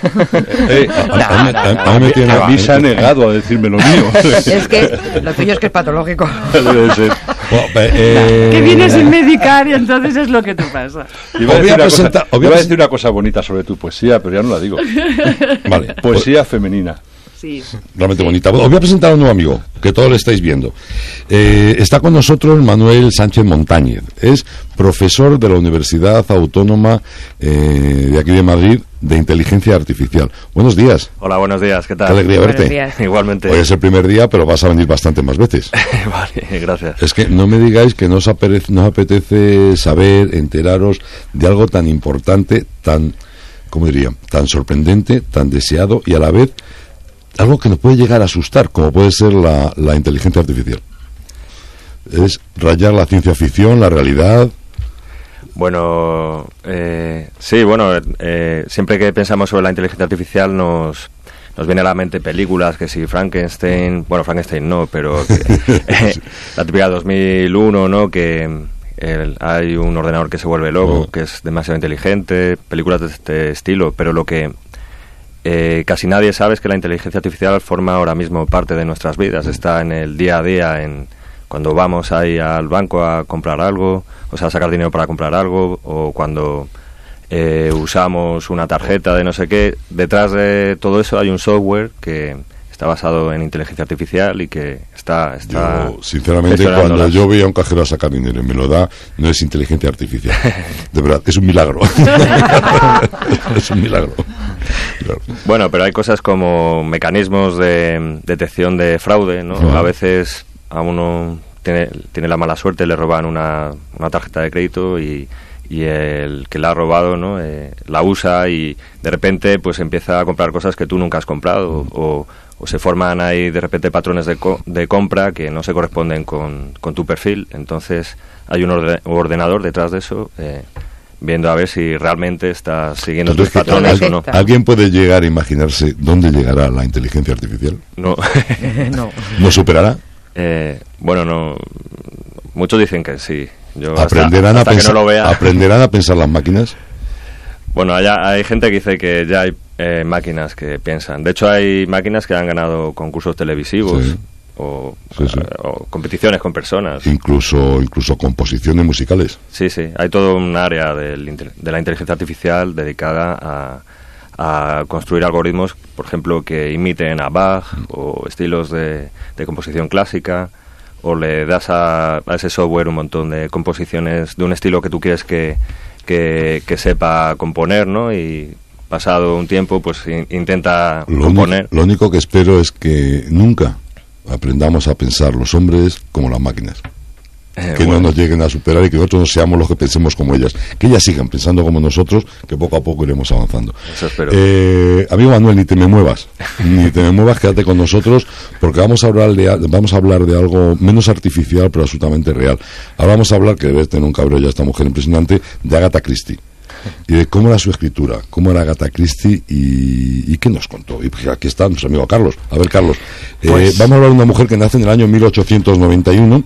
A mí se ha negado a decirme lo mío. Es que lo tuyo es que es patológico. Debe ser. Que vienes sin medicar y entonces es lo que te pasa. Iba a decir una cosa bonita sobre tu poesía, pero ya no la digo. Vale. Poesía femenina. Sí. Realmente bonita. Os voy a presentar a un nuevo amigo, que todos lo estáis viendo. Está con nosotros Manuel Sánchez Montañez. Es profesor de la Universidad Autónoma de aquí de Madrid, de Inteligencia Artificial. Buenos días. Hola, buenos días. ¿Qué tal? Qué alegría verte. Días. Igualmente. Hoy es el primer día, pero vas a venir bastante más veces. Vale, gracias. Es que no me digáis que nos apetece saber, enteraros de algo tan importante, tan, ¿cómo diría?, tan sorprendente, tan deseado y a la vez algo que nos puede llegar a asustar, como puede ser la inteligencia artificial. Es rayar la ciencia ficción, la realidad. Bueno, sí, bueno, siempre que pensamos sobre la inteligencia artificial nos viene a la mente películas que si Frankenstein no, pero la típica 2001, ¿no?, que hay un ordenador que se vuelve loco, que es demasiado inteligente, películas de este estilo, pero lo que casi nadie sabe es que la inteligencia artificial forma ahora mismo parte de nuestras vidas, está en el día a día, cuando vamos ahí al banco a comprar algo, o sea, a sacar dinero para comprar algo, o cuando usamos una tarjeta de no sé qué. Detrás de todo eso hay un software que está basado en inteligencia artificial y que está yo, sinceramente, cuando yo voy a un cajero a sacar dinero y me lo da, no es inteligencia artificial. De verdad, es un milagro. Es un milagro. Claro. Bueno, pero hay cosas como mecanismos de detección de fraude, ¿no? A veces a uno tiene la mala suerte, le roban una tarjeta de crédito y el que la ha robado, ¿no?, la usa y de repente pues empieza a comprar cosas que tú nunca has comprado o se forman ahí de repente patrones de compra que no se corresponden con tu perfil. Entonces hay un ordenador detrás de eso viendo a ver si realmente estás siguiendo tus patrones o no. ¿Alguien puede llegar a imaginarse dónde llegará la inteligencia artificial? No. No. ¿No superará? Bueno, no. Muchos dicen que sí. Yo ¿Aprenderán hasta que no lo vea. ¿Aprenderán a pensar las máquinas? Bueno, hay gente que dice que ya hay máquinas que piensan. De hecho, hay máquinas que han ganado concursos televisivos o competiciones con personas. Incluso composiciones musicales. Sí, hay todo un área de la inteligencia artificial dedicada a construir algoritmos, por ejemplo, que imiten a Bach o estilos de composición clásica, o le das a ese software un montón de composiciones de un estilo que tú quieres que sepa componer, ¿no? Y pasado un tiempo, pues intenta componer. Lo único que espero es que nunca aprendamos a pensar los hombres como las máquinas. Que no nos lleguen a superar y que nosotros no seamos los que pensemos como ellas. Que ellas sigan pensando como nosotros, que poco a poco iremos avanzando. Eso espero. Amigo Manuel, ni te me muevas, quédate con nosotros, porque vamos a hablar de algo menos artificial, pero absolutamente real. Ahora vamos a hablar, que debe tener un cabreo ya esta mujer impresionante, de Agatha Christie. Y de cómo era su escritura, cómo era Agatha Christie y qué nos contó. Y pues aquí está nuestro amigo Carlos. A ver, Carlos, vamos a hablar de una mujer que nace en el año 1891,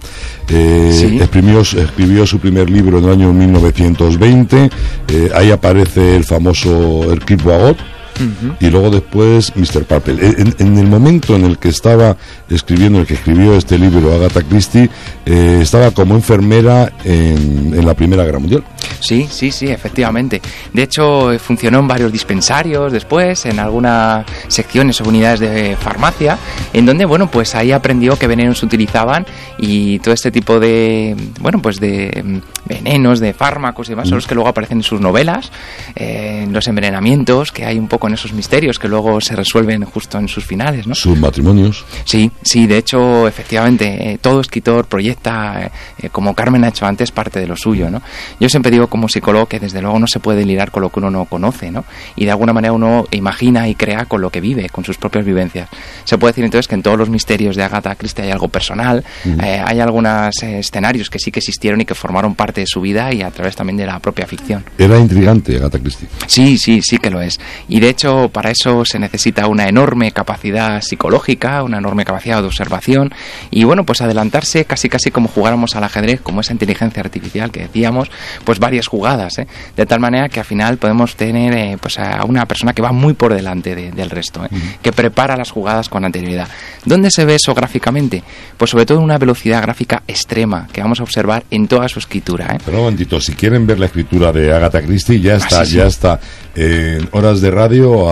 escribió su primer libro en el año 1920, ahí aparece el famoso Hercule Poirot, y luego después Mr. Purple. En el momento en el que estaba escribiendo, el que escribió este libro, Agatha Christie, estaba como enfermera en la Primera Guerra Mundial. Sí, efectivamente. De hecho, funcionó en varios dispensarios después, en algunas secciones o unidades de farmacia, en donde, bueno, pues ahí aprendió qué venenos se utilizaban y todo este tipo de, bueno, pues de venenos, de fármacos y demás, son los que luego aparecen en sus novelas, los envenenamientos, que hay un poco en esos misterios que luego se resuelven justo en sus finales, ¿no? Sus matrimonios. Sí, de hecho, efectivamente, todo escritor proyecta, como Carmen ha hecho antes, parte de lo suyo, ¿no? Yo siempre digo como psicólogo que desde luego no se puede lidiar con lo que uno no conoce, ¿no? Y de alguna manera uno imagina y crea con lo que vive, con sus propias vivencias. Se puede decir entonces que en todos los misterios de Agatha Christie hay algo personal, hay algunos escenarios que sí que existieron y que formaron parte de su vida y a través también de la propia ficción. Era intrigante Agatha Christie. Sí que lo es. Y de hecho para eso se necesita una enorme capacidad psicológica, una enorme capacidad de observación y bueno, pues adelantarse casi como jugáramos al ajedrez, como esa inteligencia artificial que decíamos, pues varias jugadas, de tal manera que al final podemos tener pues a una persona que va muy por delante del resto, que prepara las jugadas con anterioridad. ¿Dónde se ve eso gráficamente? Pues sobre todo en una velocidad gráfica extrema que vamos a observar en toda su escritura. Pero un momentito, si quieren ver la escritura de Agatha Christie, ya está en Horas de Radio,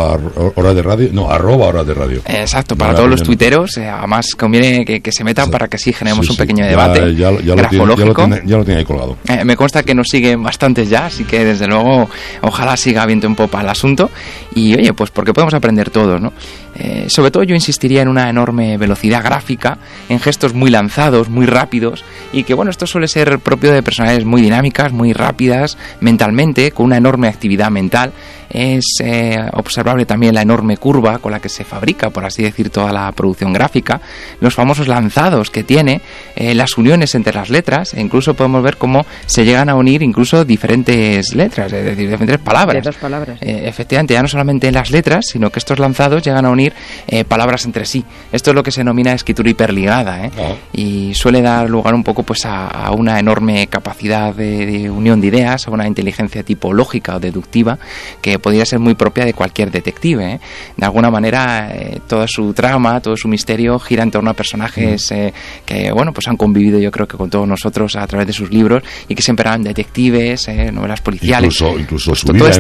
arroba Horas de Radio. Exacto, para todos los tuiteros, además conviene que se metan para que así generemos un pequeño debate grafológico. Ya lo tiene ahí colgado. Me consta que nos siguen bastantes ya, así que desde luego ojalá siga viento en popa el asunto y oye, pues porque podemos aprender todos, ¿no? Sobre todo yo insistiría en una enorme velocidad gráfica, en gestos muy lanzados, muy rápidos y que bueno, esto suele ser propio de personalidades muy dinámicas, muy rápidas mentalmente, con una enorme actividad mental. Es observable también la enorme curva con la que se fabrica, por así decir, toda la producción gráfica, los famosos lanzados que tiene, las uniones entre las letras, e incluso podemos ver cómo se llegan a unir incluso diferentes letras, es decir, diferentes palabras. De dos palabras. Efectivamente, ya no solamente en las letras, sino que estos lanzados llegan a unir palabras entre sí. Esto es lo que se denomina escritura hiperligada, y suele dar lugar un poco pues a una enorme capacidad de unión de ideas, a una inteligencia tipo lógica o deductiva que podría ser muy propia de cualquier detective. De alguna manera toda su trama, todo su misterio gira en torno a personajes que bueno, pues han convivido yo creo que con todos nosotros a través de sus libros y que siempre eran detectives, novelas policiales. Incluso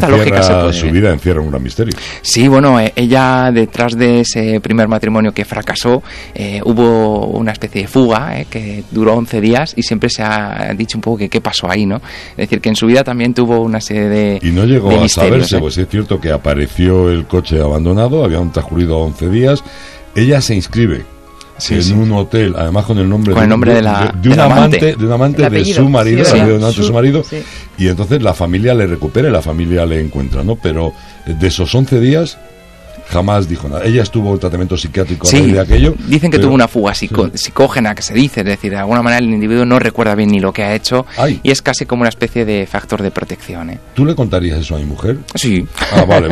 su vida encierra un gran misterio. Sí, bueno, ella detrás de ese primer matrimonio que fracasó hubo una especie de fuga que duró 11 días y siempre se ha dicho un poco que qué pasó ahí, ¿no? Es decir, que en su vida también tuvo una serie de y no llegó de a misterios, saberse, pues es cierto que apareció el coche abandonado, habían transcurrido 11 días, ella se inscribe en un hotel, además con el nombre de un amante de su marido, su marido, y entonces la familia le recupera y la familia le encuentra, ¿no? Pero de esos 11 días jamás dijo nada. Ella estuvo en tratamiento psiquiátrico de aquello. Dicen que tuvo una fuga psicógena, que se dice, es decir, de alguna manera el individuo no recuerda bien ni lo que ha hecho y es casi como una especie de factor de protección. ¿Tú le contarías eso a mi mujer? Sí. Ah, vale.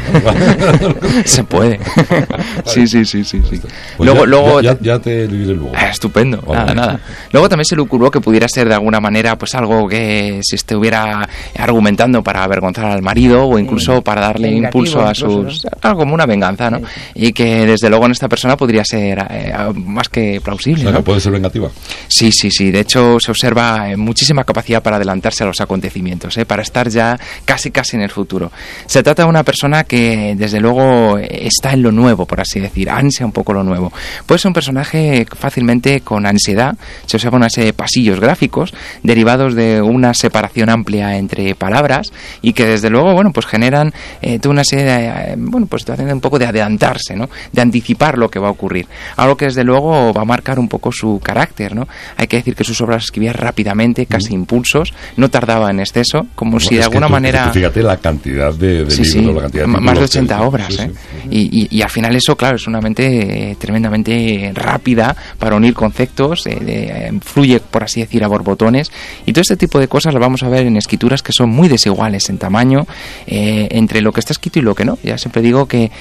Se puede. Sí. Pues luego ya te lo diré luego. Estupendo. Vale. Nada. Luego también se le ocurrió que pudiera ser de alguna manera pues algo que se estuviera argumentando para avergonzar al marido o incluso para darle impulso a sus... Algo como una venganza, ¿no? Y que desde luego en esta persona podría ser más que plausible, o sea, ¿no? que puede ser vengativa. Sí. De hecho se observa muchísima capacidad para adelantarse a los acontecimientos, para estar ya casi en el futuro. Se trata de una persona que desde luego está en lo nuevo, por así decir, ansia un poco lo nuevo. Puede ser un personaje fácilmente con ansiedad. Se observa una serie de pasillos gráficos derivados de una separación amplia entre palabras y que desde luego, bueno, pues generan toda una serie de, pues un poco de adelantarse, ¿no? De anticipar lo que va a ocurrir. Algo que desde luego va a marcar un poco su carácter, ¿no? Hay que decir que sus obras escribía rápidamente, casi impulsos, no tardaba en exceso, como si de alguna manera... Fíjate la cantidad de libros, la cantidad de más de 80 obras, Y al final eso, claro, es una mente tremendamente rápida para unir conceptos, fluye, por así decir, a borbotones, y todo este tipo de cosas las vamos a ver en escrituras que son muy desiguales en tamaño, entre lo que está escrito y lo que no. Ya siempre digo que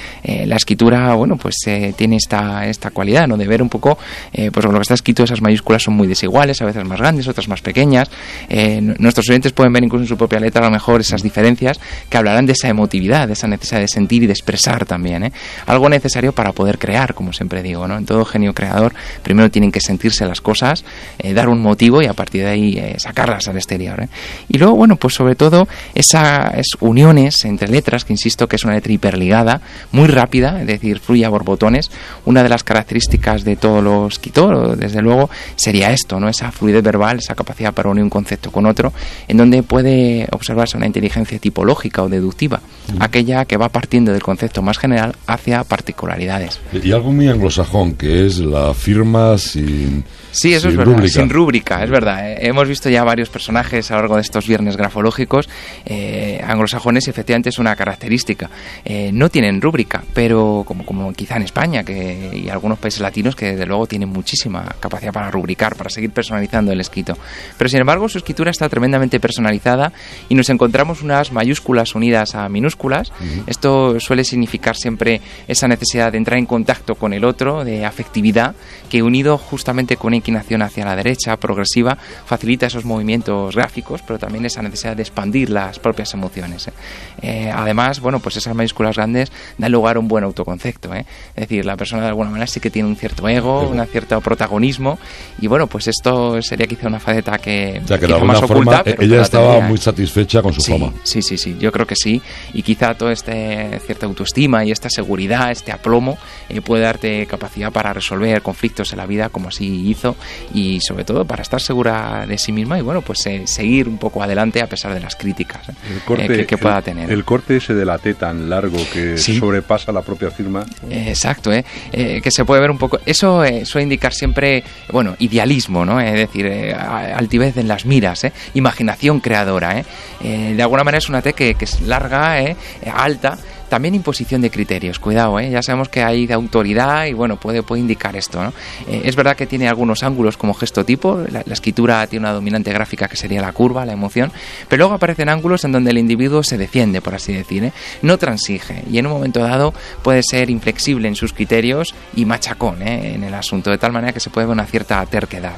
La escritura, bueno, pues tiene esta cualidad, ¿no? De ver un poco, pues lo que está escrito, esas mayúsculas son muy desiguales, a veces más grandes, otras más pequeñas. Nuestros oyentes pueden ver incluso en su propia letra a lo mejor esas diferencias que hablarán de esa emotividad, de esa necesidad de sentir y de expresar también, algo necesario para poder crear, como siempre digo, ¿no? En todo genio creador primero tienen que sentirse las cosas, dar un motivo y a partir de ahí sacarlas al exterior, Y luego, bueno, pues sobre todo esas uniones entre letras, que insisto que es una letra hiperligada, muy rápida, es decir, fluye a borbotones. Una de las características de todos los escritores, desde luego, sería esto, ¿no? Esa fluidez verbal, esa capacidad para unir un concepto con otro, en donde puede observarse una inteligencia tipológica o deductiva, aquella que va partiendo del concepto más general hacia particularidades. Y algo muy anglosajón, que es la firma sin... Sí, eso es verdad, sin rúbrica, es verdad. Hemos visto ya varios personajes a lo largo de estos viernes grafológicos anglosajones, y efectivamente es una característica. No tienen rúbrica, pero como quizá en España y algunos países latinos que desde luego tienen muchísima capacidad para rubricar, para seguir personalizando el escrito. Pero sin embargo su escritura está tremendamente personalizada y nos encontramos unas mayúsculas unidas a minúsculas. Esto suele significar siempre esa necesidad de entrar en contacto con el otro, de afectividad, que unido justamente con una inclinación hacia la derecha progresiva facilita esos movimientos gráficos, pero también esa necesidad de expandir las propias emociones. Además, bueno, pues esas mayúsculas grandes dan lugar a un buen autoconcepto, Es decir, la persona de alguna manera sí que tiene un cierto ego, un cierto protagonismo, y bueno, pues esto sería quizá una faceta que de alguna más forma oculta, ella estaba muy satisfecha con su fama. Sí, yo creo que sí, y quizá toda cierta autoestima y esta seguridad, este aplomo, puede darte capacidad para resolver conflictos en la vida, como así hizo, y sobre todo para estar segura de sí misma y bueno, pues seguir un poco adelante a pesar de las críticas que pueda tener. El corte ese de la T tan largo que sobrepasa la propia firma. Exacto, que se puede ver un poco, eso suele indicar siempre, bueno, idealismo, ¿no? Es decir, altivez en las miras, imaginación creadora, de alguna manera es una T que es larga, alta. También imposición de criterios, cuidado, ya sabemos que hay de autoridad y bueno, puede indicar esto, ¿no? Es verdad que tiene algunos ángulos como gesto tipo, la escritura tiene una dominante gráfica que sería la curva, la emoción, pero luego aparecen ángulos en donde el individuo se defiende, por así decir, no transige y en un momento dado puede ser inflexible en sus criterios y machacón en el asunto, de tal manera que se puede ver una cierta terquedad.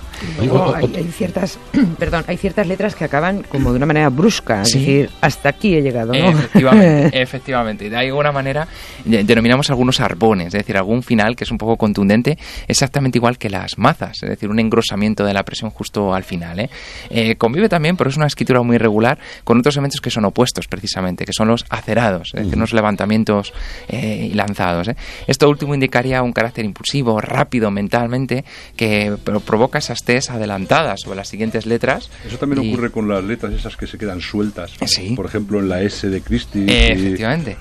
Hay ciertas hay ciertas letras que acaban como de una manera brusca, es decir, hasta aquí he llegado, ¿no? Efectivamente. De alguna manera denominamos algunos arbones, es decir, algún final que es un poco contundente, exactamente igual que las mazas, es decir, un engrosamiento de la presión justo al final. Convive también, pero es una escritura muy irregular, con otros elementos que son opuestos precisamente, que son los acerados, es decir, unos levantamientos lanzados. Esto último indicaría un carácter impulsivo, rápido mentalmente, que provoca esas T's adelantadas sobre las siguientes letras. Eso también ocurre con las letras esas que se quedan sueltas, por ejemplo en la S de Christie. Efectivamente.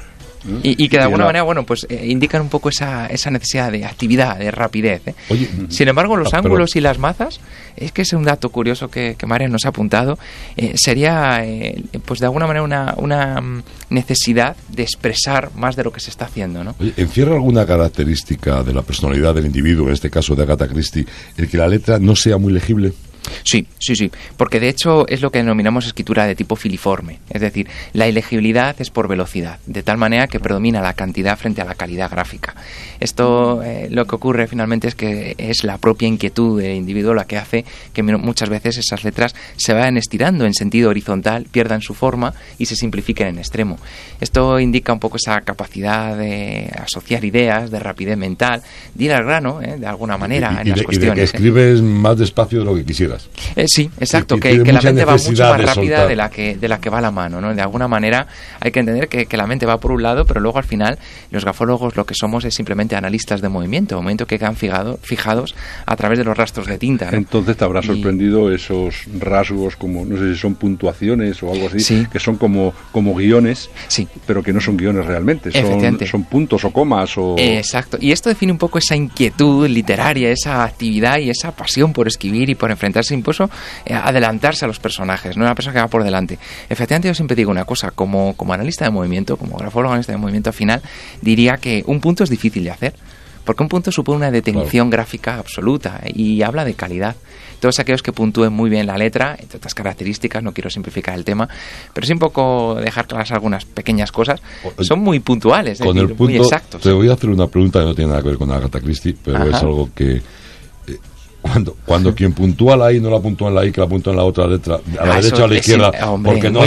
Y que de alguna manera, bueno, pues indican un poco esa necesidad de actividad, de rapidez. Oye, sin embargo, los ángulos y las mazas, es que es un dato curioso que Marian nos ha apuntado, sería, pues de alguna manera una necesidad de expresar más de lo que se está haciendo, ¿no? Oye, ¿encierra alguna característica de la personalidad del individuo, en este caso de Agatha Christie, el que la letra no sea muy legible? Sí, porque de hecho es lo que denominamos escritura de tipo filiforme, es decir, la ilegibilidad es por velocidad, de tal manera que predomina la cantidad frente a la calidad gráfica. Esto lo que ocurre finalmente es que es la propia inquietud del individuo la que hace que muchas veces esas letras se vayan estirando en sentido horizontal, pierdan su forma y se simplifiquen en extremo. Esto indica un poco esa capacidad de asociar ideas, de rapidez mental, de ir al grano, de alguna manera, en las cuestiones. Y de que escribes más despacio de lo que quisieras. Sí, exacto, que la mente va mucho más rápida de la que va la mano, ¿no? De alguna manera hay que entender que la mente va por un lado, pero luego al final los grafólogos lo que somos es simplemente analistas de movimiento que quedan fijados a través de los rastros de tinta, ¿no? Entonces te habrá sorprendido esos rasgos como, no sé si son puntuaciones o algo así, que son como guiones, pero que no son guiones realmente, son puntos o comas o... Exacto, y esto define un poco esa inquietud literaria, esa actividad y esa pasión por escribir y por enfrentarse impuso adelantarse a los personajes, no una persona que va por delante. Efectivamente, yo siempre digo una cosa, como analista de movimiento, como grafólogo analista de movimiento, al final diría que un punto es difícil de hacer, porque un punto supone una detención gráfica absoluta y habla de calidad. Todos aquellos que puntúen muy bien la letra, entre otras características, no quiero simplificar el tema, pero sí un poco dejar claras algunas pequeñas cosas, son muy puntuales, con el punto, muy exactos. Te voy a hacer una pregunta que no tiene nada que ver con Agatha Christie, pero es algo que... Cuando quien puntúa la I no la puntúa en la I, que la puntúa en la otra letra, a la derecha o a la izquierda, porque no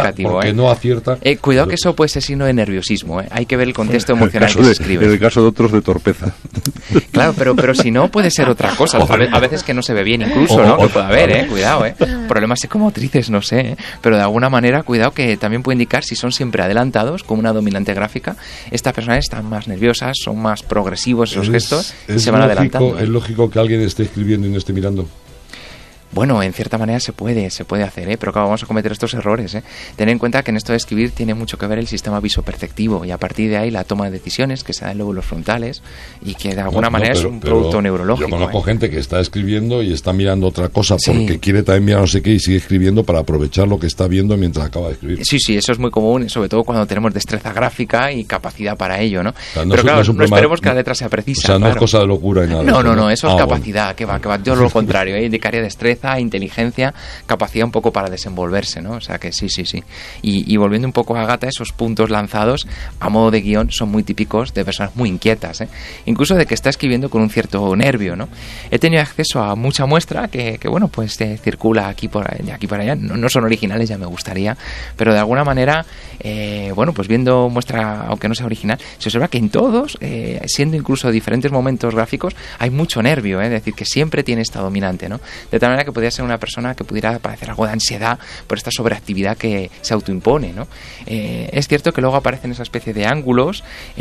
acierta. Cuidado que eso puede ser signo de nerviosismo, Hay que ver el contexto emocional que se escribe. En el caso de otros, de torpeza. Claro, pero si no, puede ser otra cosa. A veces que no se ve bien incluso, ¿no? Que puede haber, cuidado, Problemas psicomotrices, no sé, pero de alguna manera, cuidado que también puede indicar si son siempre adelantados, como una dominante gráfica. Estas personas están más nerviosas, son más progresivos esos gestos y se van adelantando. Es lógico que alguien esté escribiendo y no esté mirando. Bueno, en cierta manera se puede hacer, pero claro, vamos a cometer estos errores. Ten en cuenta que en esto de escribir tiene mucho que ver el sistema visoperceptivo y a partir de ahí la toma de decisiones que se da en lóbulos frontales y que de alguna manera es un producto neurológico. Yo conozco gente que está escribiendo y está mirando otra cosa porque quiere también mirar no sé qué y sigue escribiendo para aprovechar lo que está viendo mientras acaba de escribir. Sí, eso es muy común, sobre todo cuando tenemos destreza gráfica y capacidad para ello, ¿no? O sea, pero claro, no esperemos que la letra sea precisa. O sea, no es cosa de locura y nada. No, eso es capacidad, que va. Yo lo contrario, indicaría destreza, inteligencia, capacidad un poco para desenvolverse, ¿no? O sea que sí. Y volviendo un poco a Agatha, esos puntos lanzados a modo de guión son muy típicos de personas muy inquietas, incluso de que está escribiendo con un cierto nervio, ¿no? He tenido acceso a mucha muestra que bueno, pues circula aquí por allá, no son originales, ya me gustaría, pero de alguna manera, bueno, pues viendo muestra, aunque no sea original, se observa que en todos, siendo incluso diferentes momentos gráficos, hay mucho nervio, es decir, que siempre tiene esta dominante, ¿no? De tal manera que podría ser una persona que pudiera padecer algo de ansiedad por esta sobreactividad que se autoimpone, ¿no? Es cierto que luego aparecen esa especie de ángulos,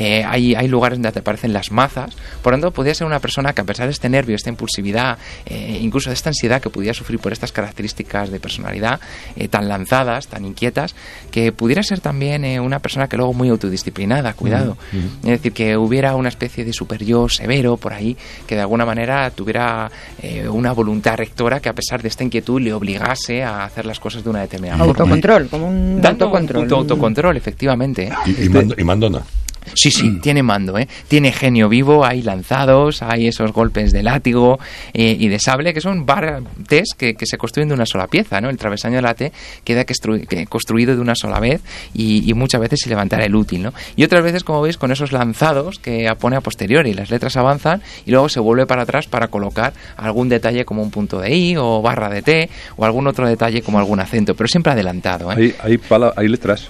hay lugares donde te aparecen las mazas, por lo tanto podría ser una persona que a pesar de este nervio, esta impulsividad, incluso de esta ansiedad que pudiera sufrir por estas características de personalidad tan lanzadas, tan inquietas, que pudiera ser también una persona que luego muy autodisciplinada, cuidado, es decir, que hubiera una especie de super-yo severo por ahí, que de alguna manera tuviera una voluntad rectora que a pesar de esta inquietud le obligase a hacer las cosas de una determinada forma. Autocontrol, como un autocontrol. Autocontrol, efectivamente. Y mandona. Sí, tiene mando, tiene genio vivo, hay lanzados, hay esos golpes de látigo y de sable que son Ts que se construyen de una sola pieza, ¿no? El travesaño de la T queda construido de una sola vez y muchas veces sin levantar el útil, ¿no? Y otras veces, como veis, con esos lanzados que pone a posteriori, las letras avanzan y luego se vuelve para atrás para colocar algún detalle como un punto de I o barra de T o algún otro detalle como algún acento, pero siempre adelantado, Hay letras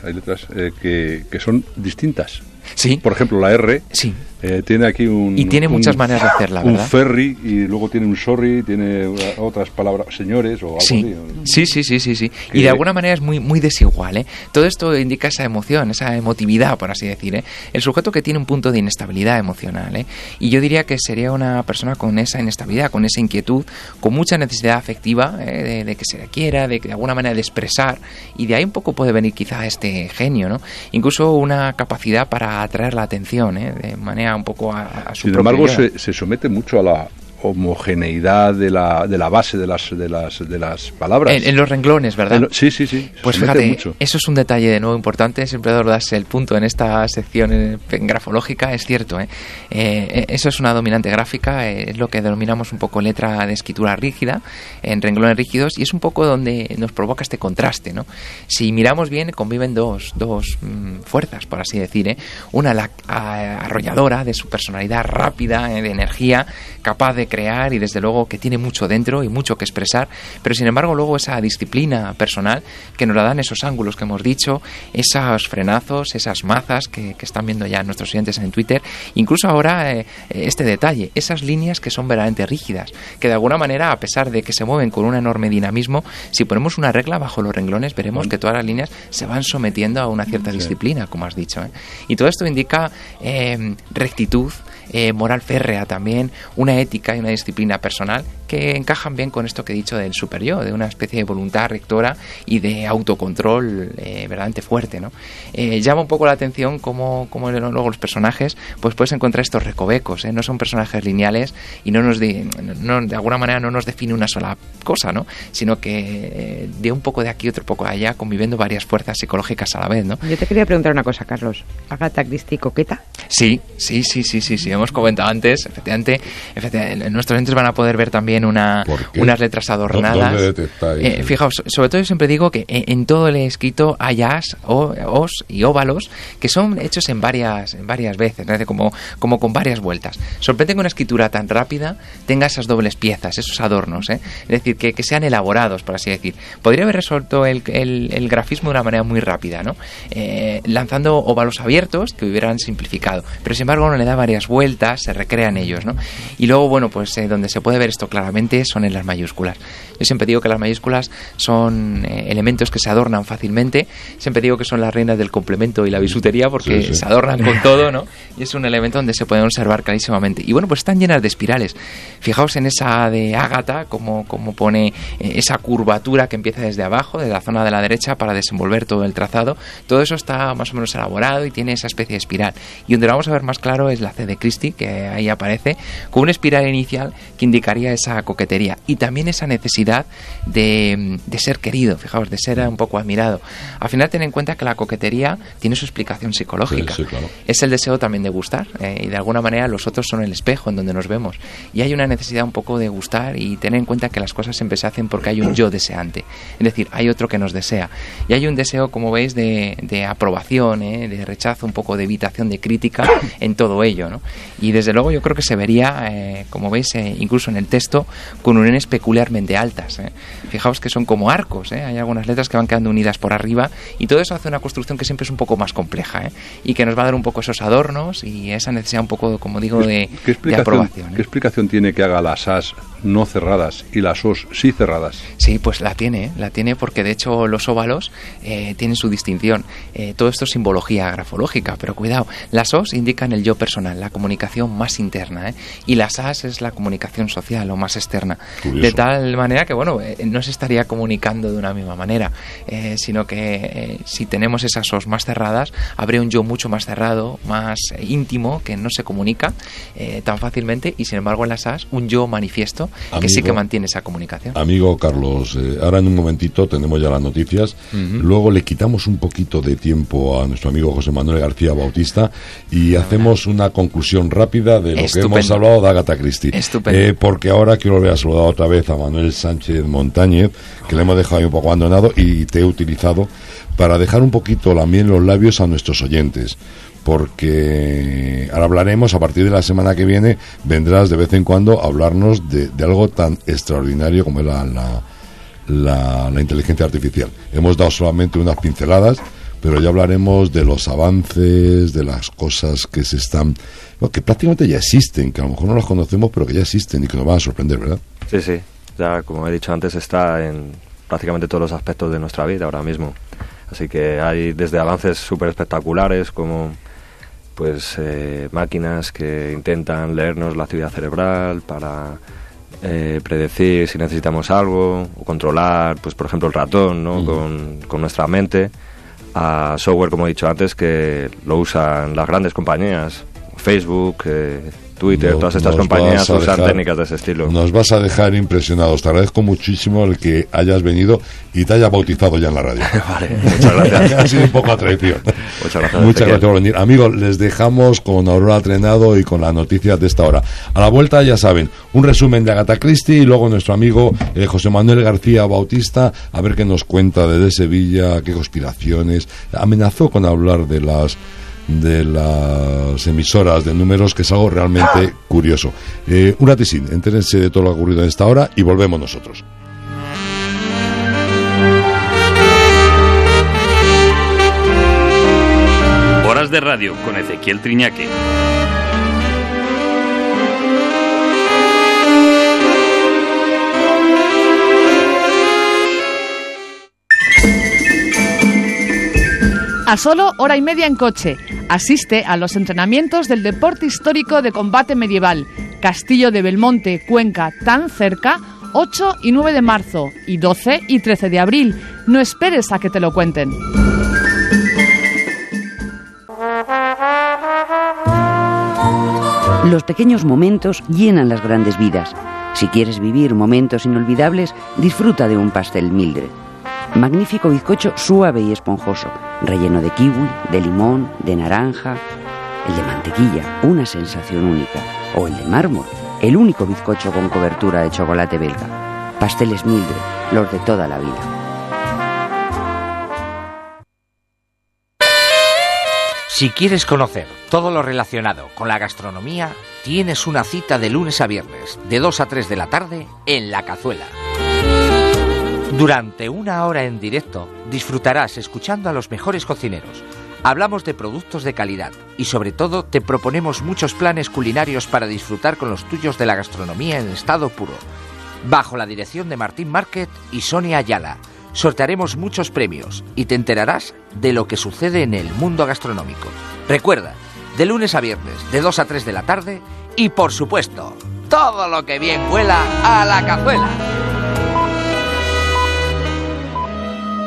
que son distintas. Sí. Por ejemplo, la R tiene aquí y tiene muchas maneras de hacerla, ¿verdad? Un ferry y luego tiene un sorry, tiene otras palabras, señores o algo así. Sí. Y de alguna manera es muy desigual, Todo esto indica esa emoción, esa emotividad, por así decir, El sujeto que tiene un punto de inestabilidad emocional, Y yo diría que sería una persona con esa inestabilidad, con esa inquietud, con mucha necesidad afectiva, de que se le quiera, de alguna manera de expresar, y de ahí un poco puede venir quizá este genio, ¿no? Incluso una capacidad para atraer la atención, de manera un poco a su Sin embargo, se somete mucho a la homogeneidad de la base de las palabras. En los renglones, ¿verdad? Sí. Pues fíjate, mucho. Eso es un detalle de nuevo importante, siempre darse el punto en esta sección grafológica, es cierto, eso es una dominante gráfica, es lo que denominamos un poco letra de escritura rígida, en renglones rígidos, y es un poco donde nos provoca este contraste, ¿no? Si miramos bien, conviven dos fuerzas, por así decir, una la arrolladora de su personalidad rápida, de energía, capaz de crear y desde luego que tiene mucho dentro y mucho que expresar, pero sin embargo luego esa disciplina personal que nos la dan esos ángulos que hemos dicho, esos frenazos, esas mazas que están viendo ya nuestros oyentes en Twitter, incluso ahora este detalle, esas líneas que son verdaderamente rígidas, que de alguna manera, a pesar de que se mueven con un enorme dinamismo, si ponemos una regla bajo los renglones veremos que todas las líneas se van sometiendo a una cierta disciplina, como has dicho, y todo esto indica rectitud, moral férrea también, una ética y una disciplina personal que encajan bien con esto que he dicho del superyo, de una especie de voluntad rectora y de autocontrol verdaderamente fuerte, ¿no? Llama un poco la atención cómo luego los personajes, pues puedes encontrar estos recovecos, no son personajes lineales y de alguna manera no nos define una sola cosa, ¿no? Sino que de un poco de aquí, otro poco de allá, conviviendo varias fuerzas psicológicas a la vez, ¿no? Yo te quería preguntar una cosa, Carlos. ¿Agatha Christie coqueta? Sí. Hemos comentado antes, efectivamente nuestros entes van a poder ver también unas letras adornadas. ¿Dónde detectáis? Fijaos, sobre todo yo siempre digo que en todo el escrito hay as, os y óvalos que son hechos en varias veces, ¿no? como con varias vueltas. Sorprende que una escritura tan rápida tenga esas dobles piezas, esos adornos, es decir, que sean elaborados, por así decir. Podría haber resuelto el grafismo de una manera muy rápida, ¿no? Lanzando óvalos abiertos que hubieran simplificado, pero sin embargo no le da varias vueltas, se recrean ellos, ¿no? Y luego, bueno, pues donde se puede ver esto claramente son en las mayúsculas. Yo siempre digo que las mayúsculas son elementos que se adornan fácilmente, siempre digo que son las reinas del complemento y la bisutería porque se adornan con todo, ¿no? Y es un elemento donde se pueden observar clarísimamente. Y bueno, pues están llenas de espirales. Fijaos en esa de Ágata, como pone esa curvatura que empieza desde abajo, de la zona de la derecha, para desenvolver todo el trazado. Todo eso está más o menos elaborado y tiene esa especie de espiral. Y donde lo vamos a ver más claro es la C de Christie, que ahí aparece, con una espiral inicial que indicaría esa coquetería y también esa necesidad de ser querido, fijaos, de ser un poco admirado. Al final ten en cuenta que la coquetería tiene su explicación psicológica. Sí, claro. Es el deseo también de gustar y de alguna manera los otros son el espejo en donde nos vemos. Y hay una necesidad un poco de gustar y tener en cuenta que las cosas siempre se hacen porque hay un yo deseante. Es decir, hay otro que nos desea. Y hay un deseo, como veis, de aprobación, de rechazo, un poco de evitación, de crítica en todo ello, ¿no? Y desde luego yo creo que se vería, como veis, incluso en el texto, con uniones peculiarmente altas. Fijaos que son como arcos, hay algunas letras que van quedando unidas por arriba y todo eso hace una construcción que siempre es un poco más compleja, y que nos va a dar un poco esos adornos y esa necesidad un poco, como digo, de aprobación. ¿Qué explicación tiene que haga las as no cerradas y las os sí cerradas? Sí, pues la tiene porque de hecho los óvalos tienen su distinción. Todo esto es simbología grafológica, pero cuidado, las os indican el yo personal, la comunicación más interna, y las as es la comunicación social o más externa. Curioso. De tal manera que, bueno, no se estaría comunicando de una misma manera, sino que si tenemos esas os más cerradas, habría un yo mucho más cerrado, más íntimo, que no se comunica tan fácilmente, y sin embargo en las as un yo manifiesto, que sí que mantiene esa comunicación. Amigo Carlos, ahora en un momentito tenemos ya las noticias, luego le quitamos un poquito de tiempo a nuestro amigo José Manuel García Bautista y hacemos una conclusión rápida de lo que hemos hablado de Agatha Christie. Porque ahora quiero volver a saludar otra vez a Manuel Sánchez Montañez, que le hemos dejado ahí un poco abandonado y te he utilizado para dejar un poquito la miel en los labios a nuestros oyentes, porque ahora hablaremos, a partir de la semana que viene vendrás de vez en cuando a hablarnos de algo tan extraordinario como es la inteligencia artificial. Hemos dado solamente unas pinceladas, pero ya hablaremos de los avances, de las cosas que que prácticamente ya existen, que a lo mejor no las conocemos, pero que ya existen y que nos van a sorprender, ¿verdad? Sí, ya como he dicho antes, está en prácticamente todos los aspectos de nuestra vida ahora mismo. Así que hay desde avances súper espectaculares como pues máquinas que intentan leernos la actividad cerebral para predecir si necesitamos algo o controlar, pues por ejemplo el ratón, ¿no? Con nuestra mente, a software, como he dicho antes, que lo usan las grandes compañías, Facebook, Twitter, todas estas compañías usan técnicas de ese estilo. Nos vas a dejar impresionados. Te agradezco muchísimo el que hayas venido y te hayas bautizado ya en la radio. Vale, muchas gracias. Ha sido un poco a traición. Muchas gracias por venir. Amigos, les dejamos con Aurora Trenado y con las noticias de esta hora. A la vuelta, ya saben, un resumen de Agatha Christie y luego nuestro amigo José Manuel García Bautista, a ver qué nos cuenta desde Sevilla, qué conspiraciones. Amenazó con hablar de las emisoras de números, que es algo realmente curioso. Un ratín, entérense de todo lo ocurrido en esta hora y volvemos nosotros. Horas de Radio con Ezequiel Triñaque. A solo hora y media en coche. Asiste a los entrenamientos del Deporte Histórico de Combate Medieval, Castillo de Belmonte, Cuenca, tan cerca, 8 y 9 de marzo y 12 y 13 de abril. No esperes a que te lo cuenten. Los pequeños momentos llenan las grandes vidas. Si quieres vivir momentos inolvidables, disfruta de un pastel Mildred. Magnífico bizcocho suave y esponjoso, relleno de kiwi, de limón, de naranja. El de mantequilla, una sensación única. O el de mármol, el único bizcocho con cobertura de chocolate belga. Pasteles Mildred, los de toda la vida. Si quieres conocer todo lo relacionado con la gastronomía, tienes una cita de lunes a viernes, de 2 a 3 de la tarde, en La Cazuela. Durante 1 hora en directo, disfrutarás escuchando a los mejores cocineros. Hablamos de productos de calidad y, sobre todo, te proponemos muchos planes culinarios para disfrutar con los tuyos de la gastronomía en estado puro. Bajo la dirección de Martín Márquez y Sonia Ayala, sortearemos muchos premios y te enterarás de lo que sucede en el mundo gastronómico. Recuerda, de lunes a viernes, de 2 a 3 de la tarde y, por supuesto, todo lo que bien huela a La Cazuela.